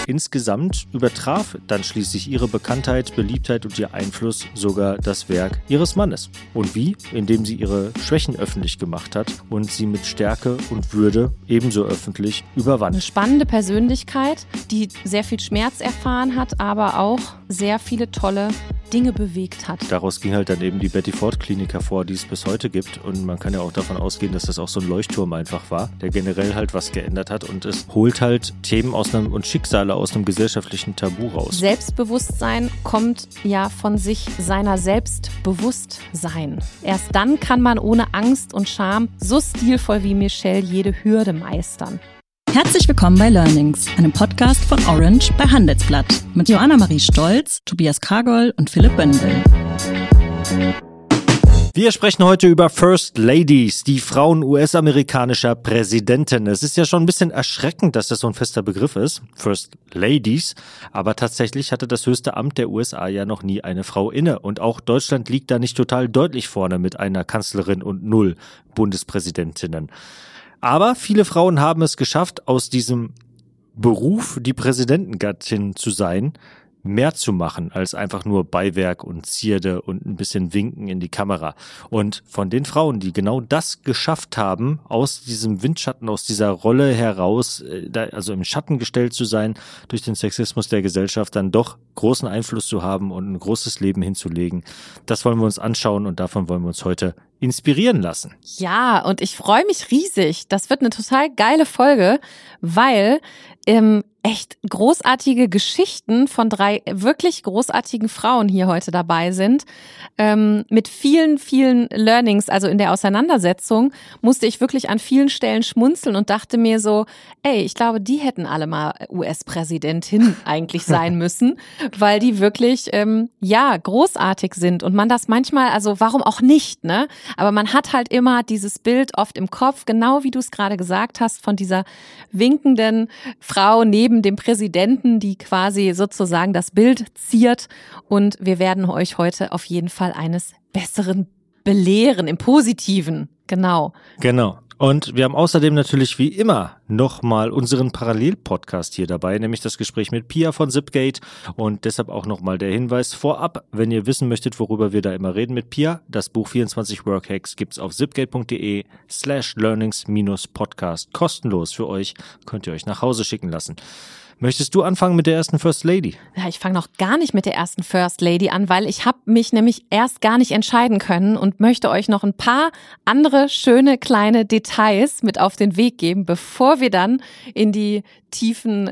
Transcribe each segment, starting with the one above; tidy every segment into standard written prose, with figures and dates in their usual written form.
Insgesamt übertraf dann schließlich ihre Bekanntheit, Beliebtheit und ihr Einfluss sogar das Werk ihres Mannes. Und wie? Indem sie ihre Schwächen öffentlich gemacht hat und sie mit Stärke und Würde ebenso öffentlich überwand. Eine spannende Persönlichkeit, die sehr viel Schmerz erfahren hat, aber auch sehr viele tolle Dinge bewegt hat. Daraus ging halt dann eben die Betty Ford Klinik hervor, die es bis heute gibt. Und man kann ja auch davon ausgehen, dass das auch so ein Leuchtturm einfach war, der generell halt was geändert hat. Und es holt halt Themen und Schicksale aus einem gesellschaftlichen Tabu raus. Selbstbewusstsein kommt ja von sich seiner Selbstbewusstsein. Erst dann kann man ohne Angst und Scham so stilvoll wie Michelle jede Hürde meistern. Herzlich willkommen bei Learnings, einem Podcast von Orange bei Handelsblatt mit Joanna Marie Stolz, Tobias Kargol und Philipp Bendel. Wir sprechen heute über First Ladies, die Frauen US-amerikanischer Präsidenten. Es ist ja schon ein bisschen erschreckend, dass das so ein fester Begriff ist, First Ladies. Aber tatsächlich hatte das höchste Amt der USA ja noch nie eine Frau inne. Und auch Deutschland liegt da nicht total deutlich vorne mit einer Kanzlerin und 0 Bundespräsidentinnen. Aber viele Frauen haben es geschafft, aus diesem Beruf, die Präsidentengattin zu sein, mehr zu machen als einfach nur Beiwerk und Zierde und ein bisschen Winken in die Kamera. Und von den Frauen, die genau das geschafft haben, aus diesem Windschatten, aus dieser Rolle heraus, also im Schatten gestellt zu sein, durch den Sexismus der Gesellschaft dann doch großen Einfluss zu haben und ein großes Leben hinzulegen, das wollen wir uns anschauen und davon wollen wir uns heute inspirieren lassen. Ja, und ich freue mich riesig. Das wird eine total geile Folge, weil echt großartige Geschichten von 3 wirklich großartigen Frauen hier heute dabei sind. Mit vielen, vielen Learnings, also in der Auseinandersetzung, musste ich wirklich an vielen Stellen schmunzeln und dachte mir so, ich glaube, die hätten alle mal US-Präsidentin eigentlich sein müssen, weil die wirklich, großartig sind und man das manchmal, also warum auch nicht, ne? Aber man hat halt immer dieses Bild oft im Kopf, genau wie du es gerade gesagt hast, von dieser winkenden Frau neben dem Präsidenten, die quasi sozusagen das Bild ziert. Und wir werden euch heute auf jeden Fall eines Besseren belehren, im Positiven. Genau. Und wir haben außerdem natürlich wie immer nochmal unseren Parallel-Podcast hier dabei, nämlich das Gespräch mit Pia von Zipgate. Und deshalb auch nochmal der Hinweis vorab, wenn ihr wissen möchtet, worüber wir da immer reden mit Pia, das Buch 24 Workhacks gibt's auf zipgate.de/learnings-podcast kostenlos für euch, könnt ihr euch nach Hause schicken lassen. Möchtest du anfangen mit der ersten First Lady? Ja, ich fange noch gar nicht mit der ersten First Lady an, weil ich habe mich nämlich erst gar nicht entscheiden können und möchte euch noch ein paar andere schöne kleine Details mit auf den Weg geben, bevor wir dann in die tiefe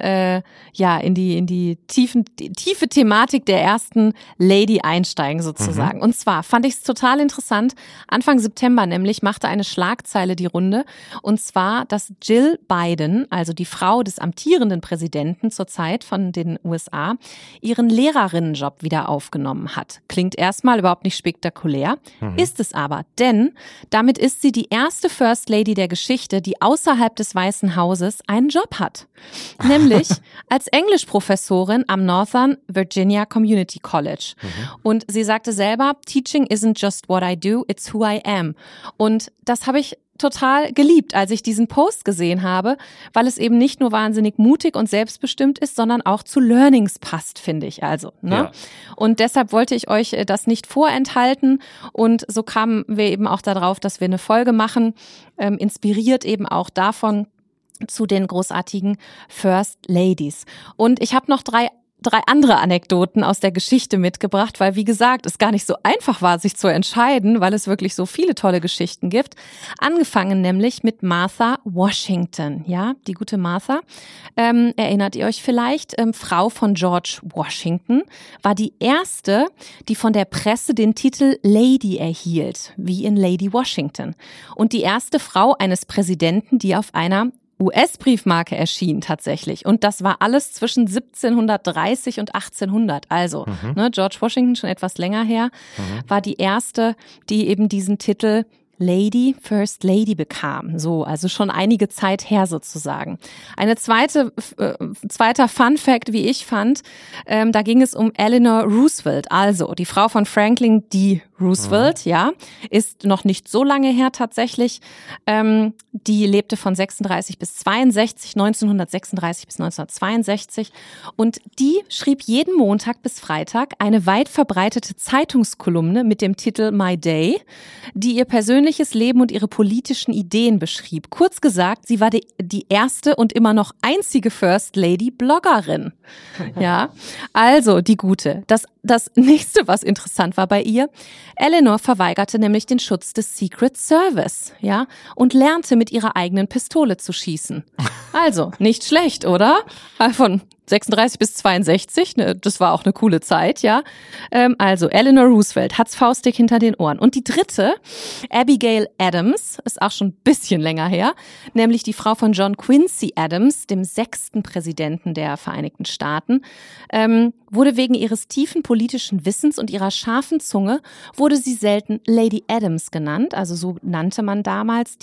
Thematik der ersten Lady einsteigen sozusagen. Und zwar fand ich es total interessant. Anfang September nämlich machte eine Schlagzeile die Runde, und zwar, dass Jill Biden, also die Frau des amtierenden Präsidenten zurzeit von den USA, ihren Lehrerinnenjob wieder aufgenommen hat. Klingt erstmal überhaupt nicht spektakulär, ist es aber, denn damit ist sie die erste First Lady der Geschichte, die außerhalb des Weißen Hauses einen Job hat. Nämlich als Englischprofessorin am Northern Virginia Community College. Und sie sagte selber, Teaching isn't just what I do, it's who I am. Und das habe ich total geliebt, als ich diesen Post gesehen habe, weil es eben nicht nur wahnsinnig mutig und selbstbestimmt ist, sondern auch zu Learnings passt, finde ich. Also, ne? Ja. Und deshalb wollte ich euch das nicht vorenthalten, und so kamen wir eben auch darauf, dass wir eine Folge machen, inspiriert eben auch davon, zu den großartigen First Ladies. Und ich habe noch drei andere Anekdoten aus der Geschichte mitgebracht, weil, wie gesagt, es gar nicht so einfach war, sich zu entscheiden, weil es wirklich so viele tolle Geschichten gibt. Angefangen nämlich mit Martha Washington, ja, die gute Martha. Erinnert ihr euch vielleicht? Frau von George Washington, war die erste, die von der Presse den Titel Lady erhielt, wie in Lady Washington. Und die erste Frau eines Präsidenten, die auf einer US-Briefmarke erschien tatsächlich. Und das war alles zwischen 1730 und 1800. Also George Washington, schon etwas länger her, war die erste, die eben diesen Titel Lady, First Lady bekam. So, also schon einige Zeit her sozusagen. Eine zweiter Fun Fact, wie ich fand, da ging es um Eleanor Roosevelt, also die Frau von Franklin D. Roosevelt, ja, ist noch nicht so lange her tatsächlich. Die lebte von 36 bis 62, 1936 bis 1962 und die schrieb jeden Montag bis Freitag eine weit verbreitete Zeitungskolumne mit dem Titel My Day, die ihr persönliches Leben und ihre politischen Ideen beschrieb. Kurz gesagt, sie war die erste und immer noch einzige First Lady Bloggerin. Ja, also die Gute. Das nächste, was interessant war bei ihr, Eleanor verweigerte nämlich den Schutz des Secret Service, ja, und lernte mit ihrer eigenen Pistole zu schießen. Also, nicht schlecht, oder? Von 36 bis 62, ne, das war auch eine coole Zeit, ja. Also, Eleanor Roosevelt hat's faustdick hinter den Ohren. Und die dritte, Abigail Adams, ist auch schon ein bisschen länger her, nämlich die Frau von John Quincy Adams, dem 6. Präsidenten der Vereinigten Staaten, wurde wegen ihres tiefen politischen Wissens und ihrer scharfen Zunge, wurde sie selten Lady Adams genannt, also so nannte man damals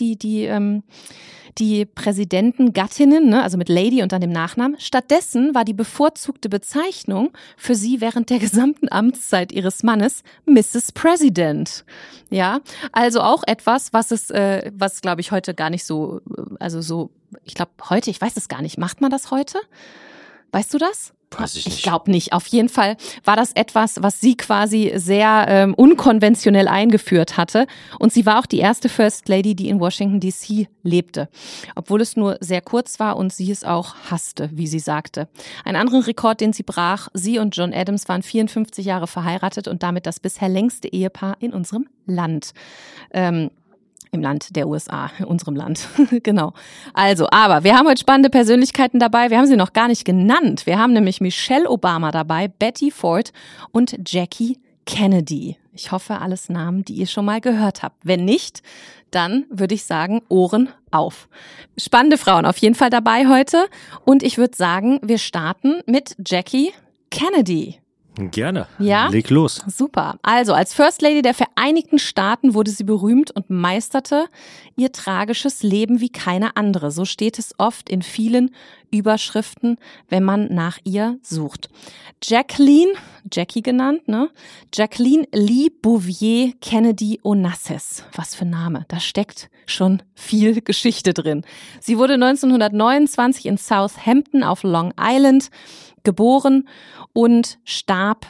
die Präsidentengattinnen, ne, also mit Lady und dann dem Nachnamen. Stattdessen war die bevorzugte Bezeichnung für sie während der gesamten Amtszeit ihres Mannes Mrs. President. Ja, also auch etwas, was glaube ich heute gar nicht so, also so, ich glaube heute, ich weiß es gar nicht, macht man das heute? Weißt du das? Weiß ich nicht. Ich glaube nicht. Auf jeden Fall war das etwas, was sie quasi sehr unkonventionell eingeführt hatte. Und sie war auch die erste First Lady, die in Washington D.C. lebte. Obwohl es nur sehr kurz war und sie es auch hasste, wie sie sagte. Ein anderer Rekord, den sie brach, sie und John Adams waren 54 Jahre verheiratet und damit das bisher längste Ehepaar in unserem Land. Im Land der USA, in unserem Land, genau. Also, aber wir haben heute spannende Persönlichkeiten dabei. Wir haben sie noch gar nicht genannt. Wir haben nämlich Michelle Obama dabei, Betty Ford und Jackie Kennedy. Ich hoffe, alles Namen, die ihr schon mal gehört habt. Wenn nicht, dann würde ich sagen, Ohren auf. Spannende Frauen auf jeden Fall dabei heute. Und ich würde sagen, wir starten mit Jackie Kennedy. Gerne. Ja? Leg los. Super. Also als First Lady der Vereinigten Staaten wurde sie berühmt und meisterte ihr tragisches Leben wie keine andere. So steht es oft in vielen Überschriften, wenn man nach ihr sucht. Jackie genannt, ne? Jacqueline Lee Bouvier Kennedy Onassis. Was für ein Name. Da steckt schon viel Geschichte drin. Sie wurde 1929 in Southampton auf Long Island geboren und starb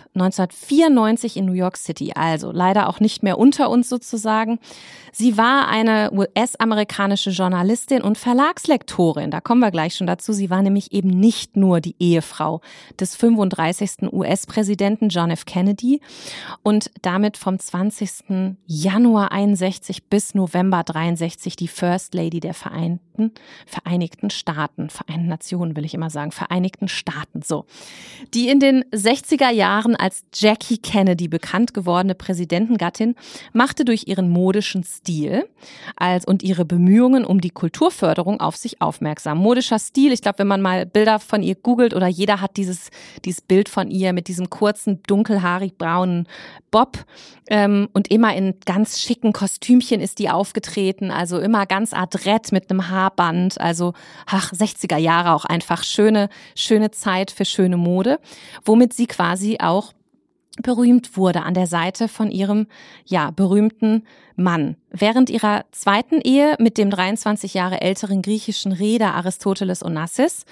1994 in New York City, also leider auch nicht mehr unter uns sozusagen. Sie war eine US-amerikanische Journalistin und Verlagslektorin, da kommen wir gleich schon dazu. Sie war nämlich eben nicht nur die Ehefrau des 35. US-Präsidenten John F. Kennedy und damit vom 20. Januar 61 bis November 63 die First Lady der Vereinigten Staaten, Vereinten Nationen will ich immer sagen, Vereinigten Staaten, so. Die in den 60er Jahren als Jackie Kennedy bekannt gewordene Präsidentengattin machte durch ihren modischen Stil und ihre Bemühungen um die Kulturförderung auf sich aufmerksam. Modischer Stil, ich glaube, wenn man mal Bilder von ihr googelt oder jeder hat dieses Bild von ihr mit diesem kurzen, dunkelhaarig braunen Bob und immer in ganz schicken Kostümchen ist die aufgetreten, also immer ganz adrett mit einem Haarband, also 60er Jahre auch einfach schöne Zeit für schöne Mode, womit sie quasi auch berühmt wurde an der Seite von ihrem, berühmten Mann. Während ihrer zweiten Ehe mit dem 23 Jahre älteren griechischen Reeder Aristoteles Onassis,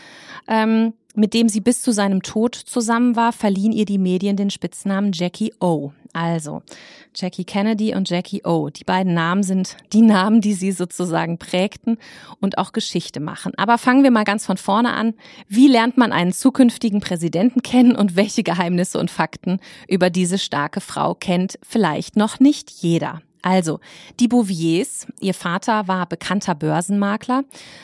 mit dem sie bis zu seinem Tod zusammen war, verliehen ihr die Medien den Spitznamen Jackie O. Also Jackie Kennedy und Jackie O. Die beiden Namen sind die Namen, die sie sozusagen prägten und auch Geschichte machen. Aber fangen wir mal ganz von vorne an. Wie lernt man einen zukünftigen Präsidenten kennen und welche Geheimnisse und Fakten über diese starke Frau kennt vielleicht noch nicht jeder? Also, die Bouviers, ihr Vater war bekannter Börsenmakler.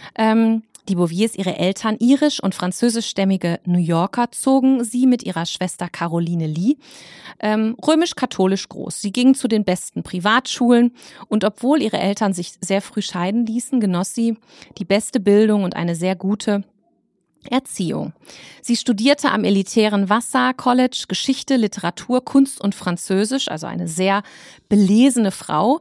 Die Bouviers, ihre Eltern, irisch- und französischstämmige New Yorker, zogen sie mit ihrer Schwester Caroline Lee römisch-katholisch groß. Sie gingen zu den besten Privatschulen und obwohl ihre Eltern sich sehr früh scheiden ließen, genoss sie die beste Bildung und eine sehr gute Erziehung. Sie studierte am elitären Vassar College Geschichte, Literatur, Kunst und Französisch, also eine sehr belesene Frau,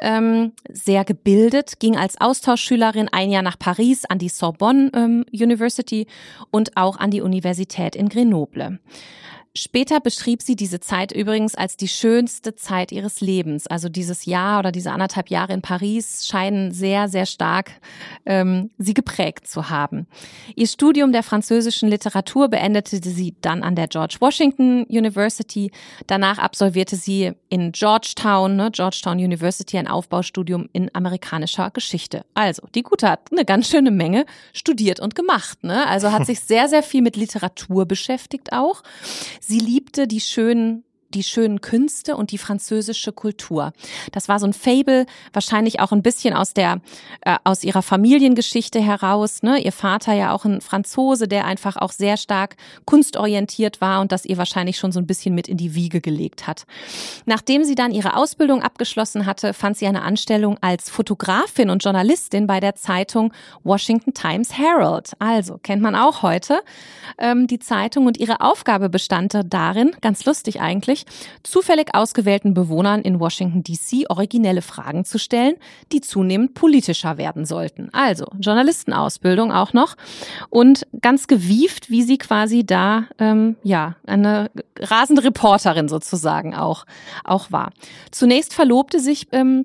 sehr gebildet, ging als Austauschschülerin ein Jahr nach Paris an die Sorbonne University und auch an die Universität in Grenoble. Später beschrieb sie diese Zeit übrigens als die schönste Zeit ihres Lebens. Also dieses Jahr oder diese 1,5 Jahre in Paris scheinen sehr, sehr stark sie geprägt zu haben. Ihr Studium der französischen Literatur beendete sie dann an der George Washington University. Danach absolvierte sie in Georgetown University, ein Aufbaustudium in amerikanischer Geschichte. Also, die Gute hat eine ganz schöne Menge studiert und gemacht, ne? Also hat sich sehr, sehr viel mit Literatur beschäftigt auch. Sie liebte die schönen Künste und die französische Kultur. Das war so ein Faible, wahrscheinlich auch ein bisschen aus ihrer Familiengeschichte heraus, ne? Ihr Vater ja auch ein Franzose, der einfach auch sehr stark kunstorientiert war und das ihr wahrscheinlich schon so ein bisschen mit in die Wiege gelegt hat. Nachdem sie dann ihre Ausbildung abgeschlossen hatte, fand sie eine Anstellung als Fotografin und Journalistin bei der Zeitung Washington Times Herald. Also, kennt man auch heute die Zeitung, und ihre Aufgabe bestand darin, ganz lustig eigentlich, zufällig ausgewählten Bewohnern in Washington D.C. originelle Fragen zu stellen, die zunehmend politischer werden sollten. Also Journalistenausbildung auch noch und ganz gewieft, wie sie quasi da eine rasende Reporterin sozusagen auch war. Zunächst verlobte sie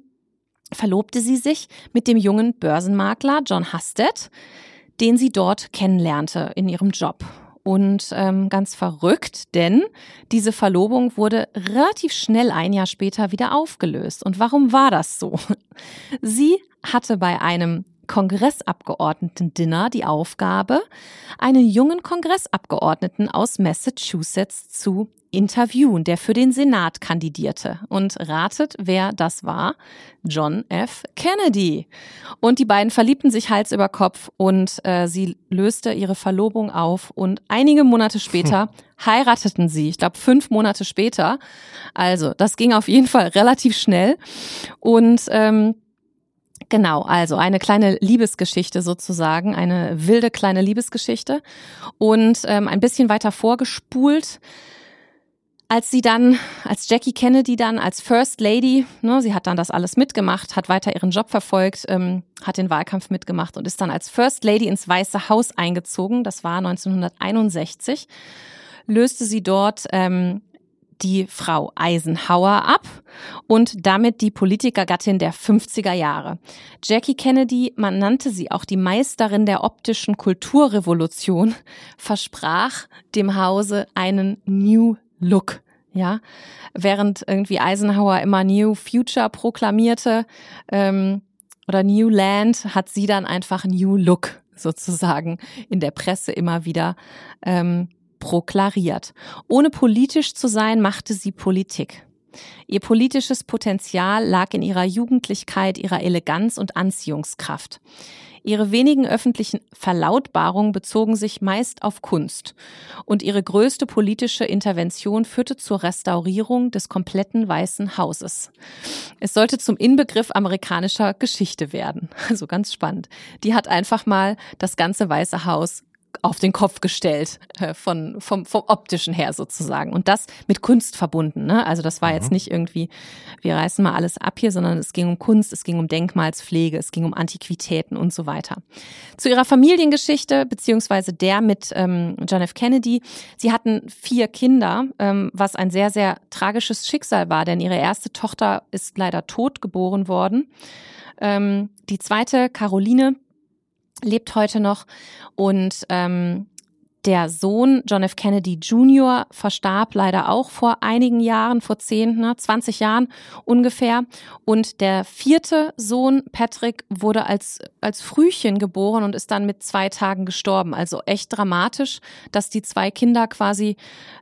sich mit dem jungen Börsenmakler John Husted, den sie dort kennenlernte in ihrem Job. Und ganz verrückt, denn diese Verlobung wurde relativ schnell 1 Jahr später wieder aufgelöst. Und warum war das so? Sie hatte bei einem Kongressabgeordneten-Dinner die Aufgabe, einen jungen Kongressabgeordneten aus Massachusetts zu interviewen, der für den Senat kandidierte. Und ratet, wer das war? John F. Kennedy. Und die beiden verliebten sich Hals über Kopf und sie löste ihre Verlobung auf und einige Monate später heirateten sie. Ich glaube 5 Monate später. Also das ging auf jeden Fall relativ schnell und genau, also eine kleine Liebesgeschichte sozusagen, eine wilde kleine Liebesgeschichte und ein bisschen weiter vorgespult. Als Jackie Kennedy dann als First Lady, ne, sie hat dann das alles mitgemacht, hat weiter ihren Job verfolgt, hat den Wahlkampf mitgemacht und ist dann als First Lady ins Weiße Haus eingezogen. Das war 1961. Löste sie dort die Frau Eisenhower ab und damit die Politikergattin der 50er Jahre. Jackie Kennedy, man nannte sie auch die Meisterin der optischen Kulturrevolution, versprach dem Hause einen New Look. Ja, während irgendwie Eisenhower immer New Future proklamierte oder New Land, hat sie dann einfach New Look sozusagen in der Presse immer wieder proklariert. Ohne politisch zu sein, machte sie Politik. Ihr politisches Potenzial lag in ihrer Jugendlichkeit, ihrer Eleganz und Anziehungskraft. Ihre wenigen öffentlichen Verlautbarungen bezogen sich meist auf Kunst. Und ihre größte politische Intervention führte zur Restaurierung des kompletten Weißen Hauses. Es sollte zum Inbegriff amerikanischer Geschichte werden. Also ganz spannend. Die hat einfach mal das ganze Weiße Haus auf den Kopf gestellt, vom optischen her sozusagen. Und das mit Kunst verbunden, ne? Also das war jetzt nicht irgendwie, wir reißen mal alles ab hier, sondern es ging um Kunst, es ging um Denkmalspflege, es ging um Antiquitäten und so weiter. Zu ihrer Familiengeschichte, beziehungsweise der mit John F. Kennedy. Sie hatten 4 Kinder, was ein sehr, sehr tragisches Schicksal war, denn ihre erste Tochter ist leider tot geboren worden. Die zweite, Caroline, lebt heute noch und der Sohn John F. Kennedy Jr. verstarb leider auch vor einigen Jahren, vor 20 Jahren ungefähr. Und der 4. Sohn Patrick wurde als Frühchen geboren und ist dann mit 2 Tagen gestorben. Also echt dramatisch, dass die 2 Kinder quasi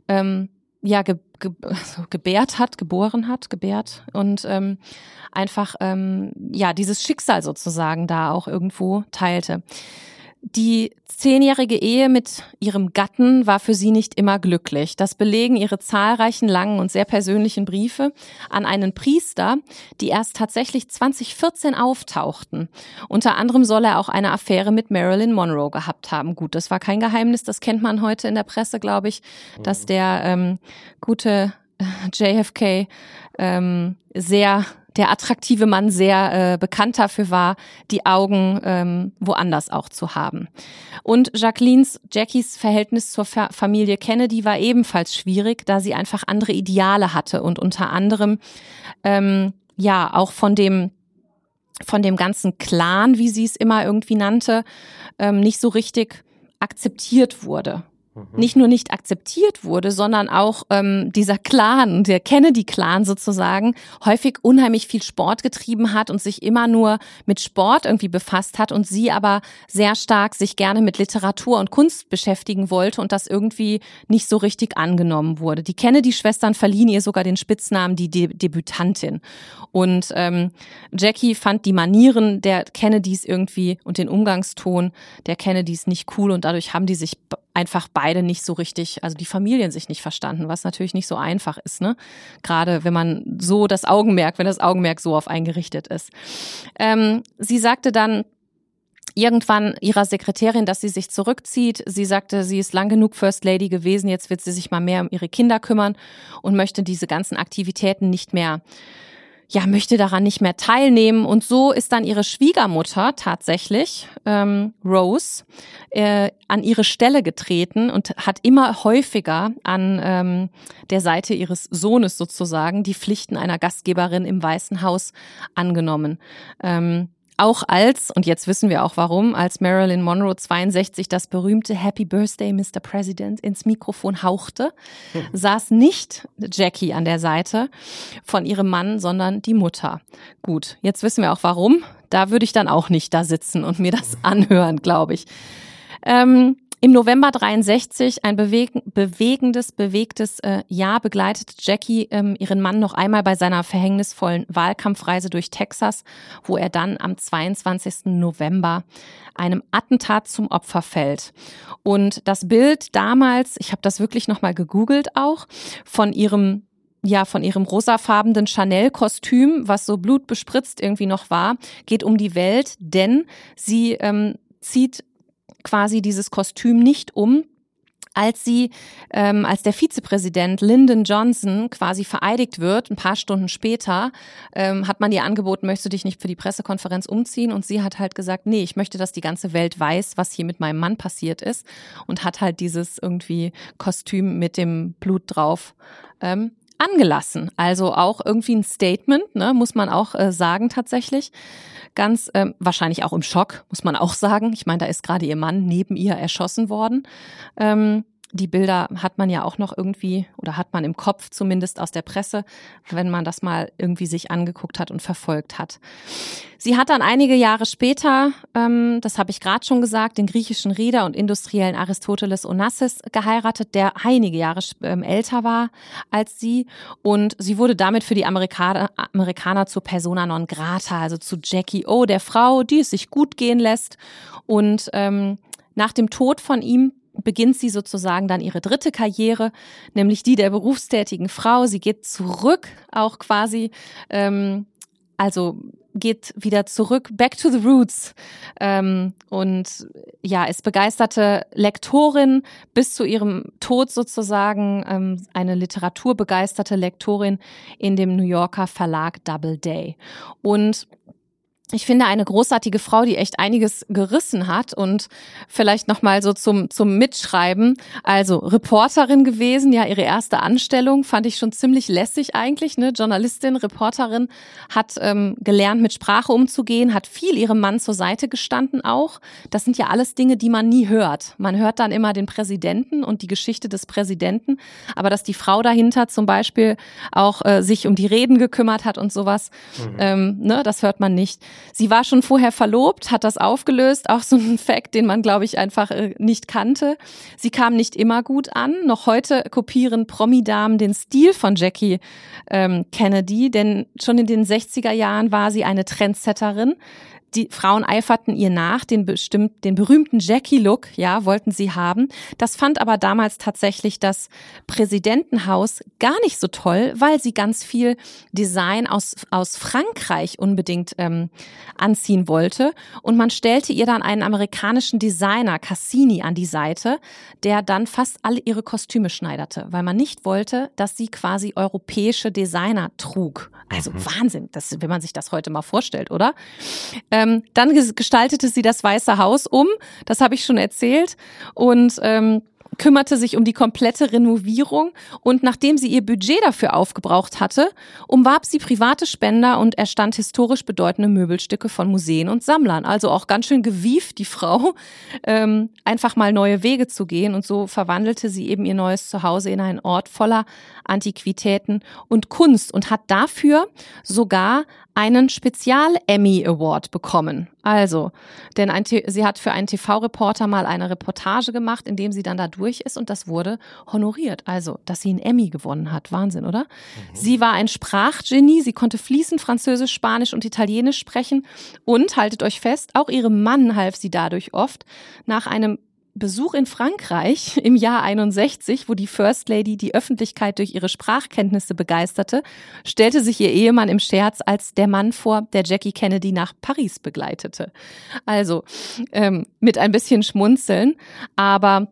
gebärt und einfach dieses Schicksal sozusagen da auch irgendwo teilte. Die 10-jährige Ehe mit ihrem Gatten war für sie nicht immer glücklich. Das belegen ihre zahlreichen langen und sehr persönlichen Briefe an einen Priester, die erst tatsächlich 2014 auftauchten. Unter anderem soll er auch eine Affäre mit Marilyn Monroe gehabt haben. Gut, das war kein Geheimnis, das kennt man heute in der Presse, glaube ich, dass der gute JFK sehr der attraktive Mann sehr bekannt dafür war, die Augen woanders auch zu haben. Und Jackies Verhältnis zur Familie Kennedy war ebenfalls schwierig, da sie einfach andere Ideale hatte und unter anderem auch von dem ganzen Clan, wie sie es immer irgendwie nannte, nicht so richtig akzeptiert wurde. Nicht nur nicht akzeptiert wurde, sondern auch dieser Clan, der Kennedy-Clan sozusagen, häufig unheimlich viel Sport getrieben hat und sich immer nur mit Sport irgendwie befasst hat und sie aber sehr stark sich gerne mit Literatur und Kunst beschäftigen wollte und das irgendwie nicht so richtig angenommen wurde. Die Kennedy-Schwestern verliehen ihr sogar den Spitznamen die Debütantin. Und Jackie fand die Manieren der Kennedys irgendwie und den Umgangston der Kennedys nicht cool und dadurch haben die sich einfach beide nicht so richtig, also die Familien sich nicht verstanden, was natürlich nicht so einfach ist, ne? Gerade wenn das Augenmerk so auf einen gerichtet ist. Sie sagte dann irgendwann ihrer Sekretärin, dass sie sich zurückzieht. Sie sagte, sie ist lang genug First Lady gewesen, jetzt wird sie sich mal mehr um ihre Kinder kümmern und möchte diese ganzen Aktivitäten möchte daran nicht mehr teilnehmen. Und so ist dann ihre Schwiegermutter tatsächlich, Rose, an ihre Stelle getreten und hat immer häufiger an der Seite ihres Sohnes sozusagen die Pflichten einer Gastgeberin im Weißen Haus angenommen. Auch und jetzt wissen wir auch warum, als Marilyn Monroe 62 das berühmte Happy Birthday, Mr. President ins Mikrofon hauchte, saß nicht Jackie an der Seite von ihrem Mann, sondern die Mutter. Gut, jetzt wissen wir auch warum. Da würde ich dann auch nicht da sitzen und mir das anhören, glaube ich. Im November 63, ein bewegtes Jahr, begleitete Jackie ihren Mann noch einmal bei seiner verhängnisvollen Wahlkampfreise durch Texas, wo er dann am 22. November einem Attentat zum Opfer fällt. Und das Bild damals, ich habe das wirklich nochmal gegoogelt auch, von ihrem rosafarbenen Chanel-Kostüm, was so blutbespritzt irgendwie noch war, geht um die Welt, denn sie zieht quasi dieses Kostüm nicht um, als der Vizepräsident Lyndon Johnson quasi vereidigt wird, ein paar Stunden später, hat man ihr angeboten, möchtest du dich nicht für die Pressekonferenz umziehen? Und sie hat halt gesagt, nee, ich möchte, dass die ganze Welt weiß, was hier mit meinem Mann passiert ist und hat halt dieses irgendwie Kostüm mit dem Blut drauf angelassen. Also auch irgendwie ein Statement, ne, muss man auch sagen tatsächlich. Ganz wahrscheinlich auch im Schock, muss man auch sagen. Ich meine, da ist gerade ihr Mann neben ihr erschossen worden. Die Bilder hat man ja auch noch irgendwie, oder hat man im Kopf zumindest aus der Presse, wenn man das mal irgendwie sich angeguckt hat und verfolgt hat. Sie hat dann einige Jahre später, das habe ich gerade schon gesagt, den griechischen Reeder und Industriellen Aristoteles Onassis geheiratet, der einige Jahre älter war als sie. Und sie wurde damit für die Amerikaner zur Persona non grata, also zu Jackie O, der Frau, die es sich gut gehen lässt. Und nach dem Tod von ihm beginnt sie sozusagen dann ihre dritte Karriere, nämlich die der berufstätigen Frau. Sie geht zurück, auch quasi, geht wieder zurück, back to the roots, und ja, ist begeisterte Lektorin bis zu ihrem Tod sozusagen, eine literaturbegeisterte Lektorin in dem New Yorker Verlag Doubleday. Und ich finde, eine großartige Frau, die echt einiges gerissen hat und vielleicht nochmal so zum Mitschreiben. Also Reporterin gewesen, ja, ihre erste Anstellung fand ich schon ziemlich lässig eigentlich, ne? Journalistin, Reporterin, hat gelernt, mit Sprache umzugehen, hat viel ihrem Mann zur Seite gestanden auch. Das sind ja alles Dinge, die man nie hört. Man hört dann immer den Präsidenten und die Geschichte des Präsidenten, aber dass die Frau dahinter zum Beispiel auch sich um die Reden gekümmert hat und sowas, das hört man nicht. Sie war schon vorher verlobt, hat das aufgelöst, auch so ein Fact, den man, glaube ich, einfach nicht kannte. Sie kam nicht immer gut an. Noch heute kopieren Promi-Damen den Stil von Jackie Kennedy, denn schon in den 60er Jahren war sie eine Trendsetterin. Die Frauen eiferten ihr nach, den berühmten Jackie-Look, ja, wollten sie haben. Das fand aber damals tatsächlich das Präsidentenhaus gar nicht so toll, weil sie ganz viel Design aus Frankreich unbedingt anziehen wollte. Und man stellte ihr dann einen amerikanischen Designer, Cassini, an die Seite, der dann fast alle ihre Kostüme schneiderte, weil man nicht wollte, dass sie quasi europäische Designer trug. Also Wahnsinn, wenn man sich das heute mal vorstellt, oder? Dann gestaltete sie das Weiße Haus um, das habe ich schon erzählt, und kümmerte sich um die komplette Renovierung. Und nachdem sie ihr Budget dafür aufgebraucht hatte, umwarb sie private Spender und erstand historisch bedeutende Möbelstücke von Museen und Sammlern. Also auch ganz schön gewieft, die Frau, einfach mal neue Wege zu gehen. Und so verwandelte sie eben ihr neues Zuhause in einen Ort voller Antiquitäten und Kunst und hat dafür sogar einen Spezial-Emmy-Award bekommen. Also, denn sie hat für einen TV-Reporter mal eine Reportage gemacht, in dem sie dann da durch ist, und das wurde honoriert. Also, dass sie einen Emmy gewonnen hat. Wahnsinn, oder? Sie war ein Sprachgenie, sie konnte fließend Französisch, Spanisch und Italienisch sprechen und, haltet euch fest, auch ihrem Mann half sie dadurch oft. Nach einem Besuch in Frankreich im Jahr 61, wo die First Lady die Öffentlichkeit durch ihre Sprachkenntnisse begeisterte, stellte sich ihr Ehemann im Scherz als der Mann vor, der Jackie Kennedy nach Paris begleitete. Also mit ein bisschen Schmunzeln, aber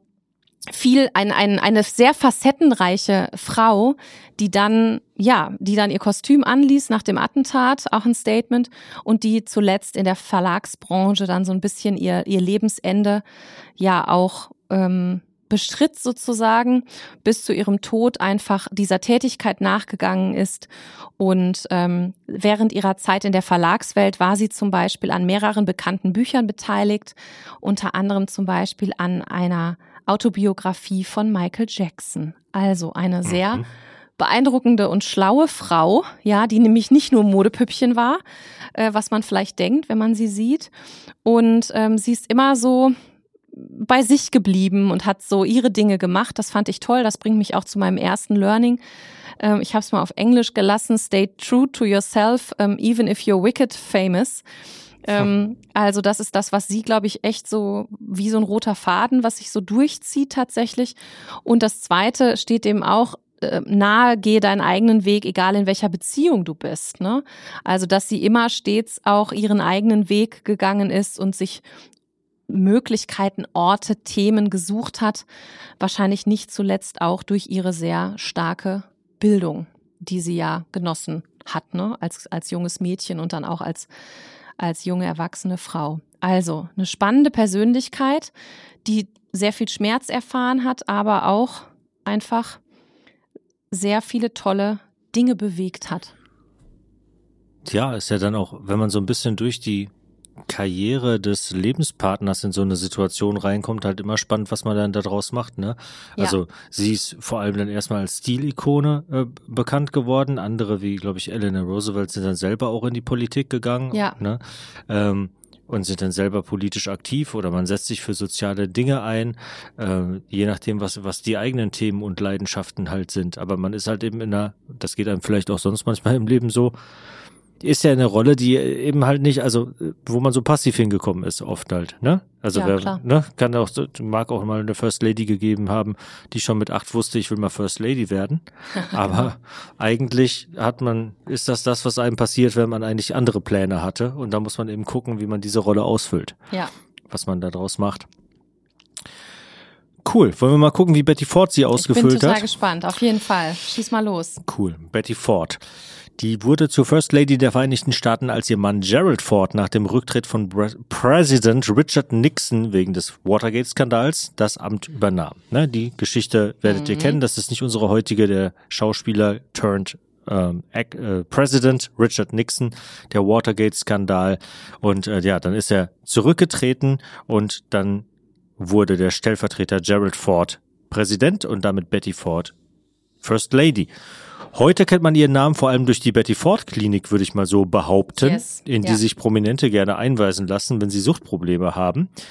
eine sehr facettenreiche Frau, die dann ihr Kostüm anließ nach dem Attentat, auch ein Statement, und die zuletzt in der Verlagsbranche dann so ein bisschen ihr Lebensende ja auch bestritt sozusagen, bis zu ihrem Tod einfach dieser Tätigkeit nachgegangen ist. Und während ihrer Zeit in der Verlagswelt war sie zum Beispiel an mehreren bekannten Büchern beteiligt, unter anderem zum Beispiel an einer Autobiografie von Michael Jackson. Also eine sehr beeindruckende und schlaue Frau, ja, die nämlich nicht nur Modepüppchen war, was man vielleicht denkt, wenn man sie sieht. Und sie ist immer so bei sich geblieben und hat so ihre Dinge gemacht. Das fand ich toll. Das bringt mich auch zu meinem ersten Learning. Ich habe es mal auf Englisch gelassen. Stay true to yourself, even if you're wicked famous. Also das ist das, was sie, glaube ich, echt so wie so ein roter Faden, was sich so durchzieht tatsächlich. Und das Zweite steht eben auch nahe, gehe deinen eigenen Weg, egal in welcher Beziehung du bist, ne? Also dass sie immer stets auch ihren eigenen Weg gegangen ist und sich Möglichkeiten, Orte, Themen gesucht hat, wahrscheinlich nicht zuletzt auch durch ihre sehr starke Bildung, die sie ja genossen hat, ne? Als junges Mädchen und dann auch als junge, erwachsene Frau. Also eine spannende Persönlichkeit, die sehr viel Schmerz erfahren hat, aber auch einfach sehr viele tolle Dinge bewegt hat. Ja, ist ja dann auch, wenn man so ein bisschen durch die Karriere des Lebenspartners in so eine Situation reinkommt, halt immer spannend, was man dann daraus macht, ne? Ja. Also sie ist vor allem dann erstmal als Stilikone bekannt geworden. Andere wie, glaube ich, Eleanor Roosevelt sind dann selber auch in die Politik gegangen, Ja. Ne? Und sind dann selber politisch aktiv oder man setzt sich für soziale Dinge ein, je nachdem, was die eigenen Themen und Leidenschaften halt sind. Aber man ist halt eben das geht einem vielleicht auch sonst manchmal im Leben so, ist ja eine Rolle, die eben halt nicht, also wo man so passiv hingekommen ist, oft halt, ne? Also Ja, klar. kann auch, mag auch mal eine First Lady gegeben haben, die schon mit 8 wusste, ich will mal First Lady werden. Aber eigentlich ist das, was einem passiert, wenn man eigentlich andere Pläne hatte. Und da muss man eben gucken, wie man diese Rolle ausfüllt. Ja. Was man da draus macht. Cool. Wollen wir mal gucken, wie Betty Ford sie ausgefüllt hat? Ich bin total gespannt. Auf jeden Fall. Schieß mal los. Cool. Betty Ford. Die wurde zur First Lady der Vereinigten Staaten, als ihr Mann Gerald Ford nach dem Rücktritt von Präsident Richard Nixon wegen des Watergate-Skandals das Amt übernahm. Ne, die Geschichte werdet ihr kennen. Das ist nicht unsere heutige, der Schauspieler turned President Richard Nixon, der Watergate-Skandal. Und dann ist er zurückgetreten und dann wurde der Stellvertreter Gerald Ford Präsident und damit Betty Ford First Lady. Heute kennt man ihren Namen vor allem durch die Betty Ford Klinik, würde ich mal so behaupten, Yes. in die sich Prominente gerne einweisen lassen, wenn sie Suchtprobleme haben.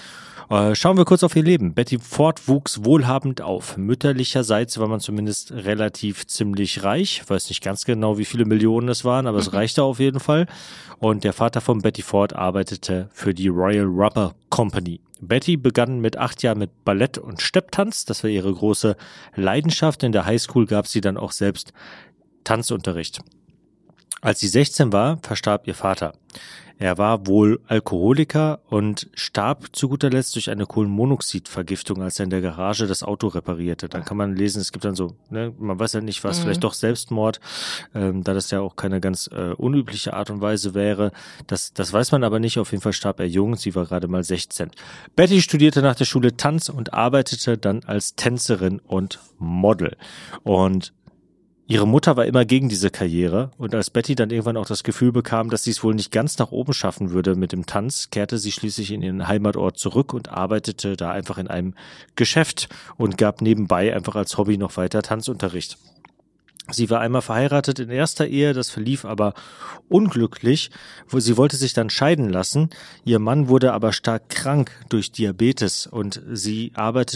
Schauen wir kurz auf ihr Leben. Betty Ford wuchs wohlhabend auf. Mütterlicherseits war man zumindest relativ ziemlich reich. Ich weiß nicht ganz genau, wie viele Millionen es waren, aber es reichte auf jeden Fall. Und der Vater von Betty Ford arbeitete für die Royal Rubber Company. Betty begann mit 8 Jahren mit Ballett und Stepptanz. Das war ihre große Leidenschaft. In der Highschool gab sie dann auch selbst Tanzunterricht. Als sie 16 war, verstarb ihr Vater. Er war wohl Alkoholiker und starb zu guter Letzt durch eine Kohlenmonoxidvergiftung, als er in der Garage das Auto reparierte. Dann kann man lesen, es gibt dann so, man weiß ja nicht, was, vielleicht doch Selbstmord, da das ja auch keine ganz unübliche Art und Weise wäre. Das weiß man aber nicht. Auf jeden Fall starb er jung. Sie war gerade mal 16. Betty studierte nach der Schule Tanz und arbeitete dann als Tänzerin und Model. Und ihre Mutter war immer gegen diese Karriere und als Betty dann irgendwann auch das Gefühl bekam, dass sie es wohl nicht ganz nach oben schaffen würde mit dem Tanz, kehrte sie schließlich in ihren Heimatort zurück und arbeitete da einfach in einem Geschäft und gab nebenbei einfach als Hobby noch weiter Tanzunterricht. Sie war einmal verheiratet in erster Ehe, das verlief aber unglücklich. Sie wollte sich dann scheiden lassen. Ihr Mann wurde aber stark krank durch Diabetes und sie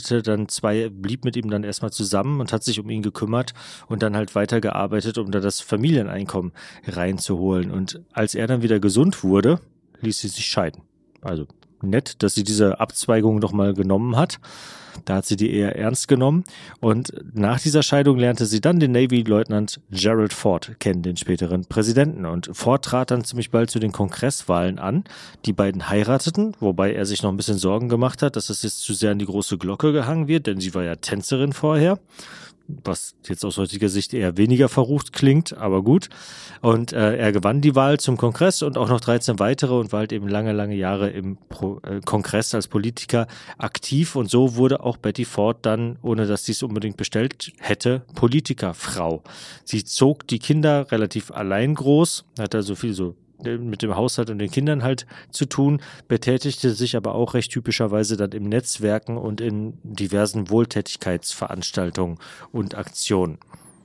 blieb mit ihm dann erstmal zusammen und hat sich um ihn gekümmert und dann halt weitergearbeitet, um da das Familieneinkommen reinzuholen. Und als er dann wieder gesund wurde, ließ sie sich scheiden. Also nett, dass sie diese Abzweigung nochmal genommen hat. Da hat sie die eher ernst genommen und nach dieser Scheidung lernte sie dann den Navy-Leutnant Gerald Ford kennen, den späteren Präsidenten. Und Ford trat dann ziemlich bald zu den Kongresswahlen an. Die beiden heirateten, wobei er sich noch ein bisschen Sorgen gemacht hat, dass es jetzt zu sehr an die große Glocke gehangen wird, denn sie war ja Tänzerin vorher. Was jetzt aus heutiger Sicht eher weniger verrucht klingt, aber gut. Und er gewann die Wahl zum Kongress und auch noch 13 weitere und war halt eben lange Jahre im Kongress als Politiker aktiv. Und so wurde auch Betty Ford dann, ohne dass sie es unbedingt bestellt hätte, Politikerfrau. Sie zog die Kinder relativ allein groß, hat also viel so mit dem Haushalt und den Kindern halt zu tun, betätigte sich aber auch recht typischerweise dann im Netzwerken und in diversen Wohltätigkeitsveranstaltungen und Aktionen.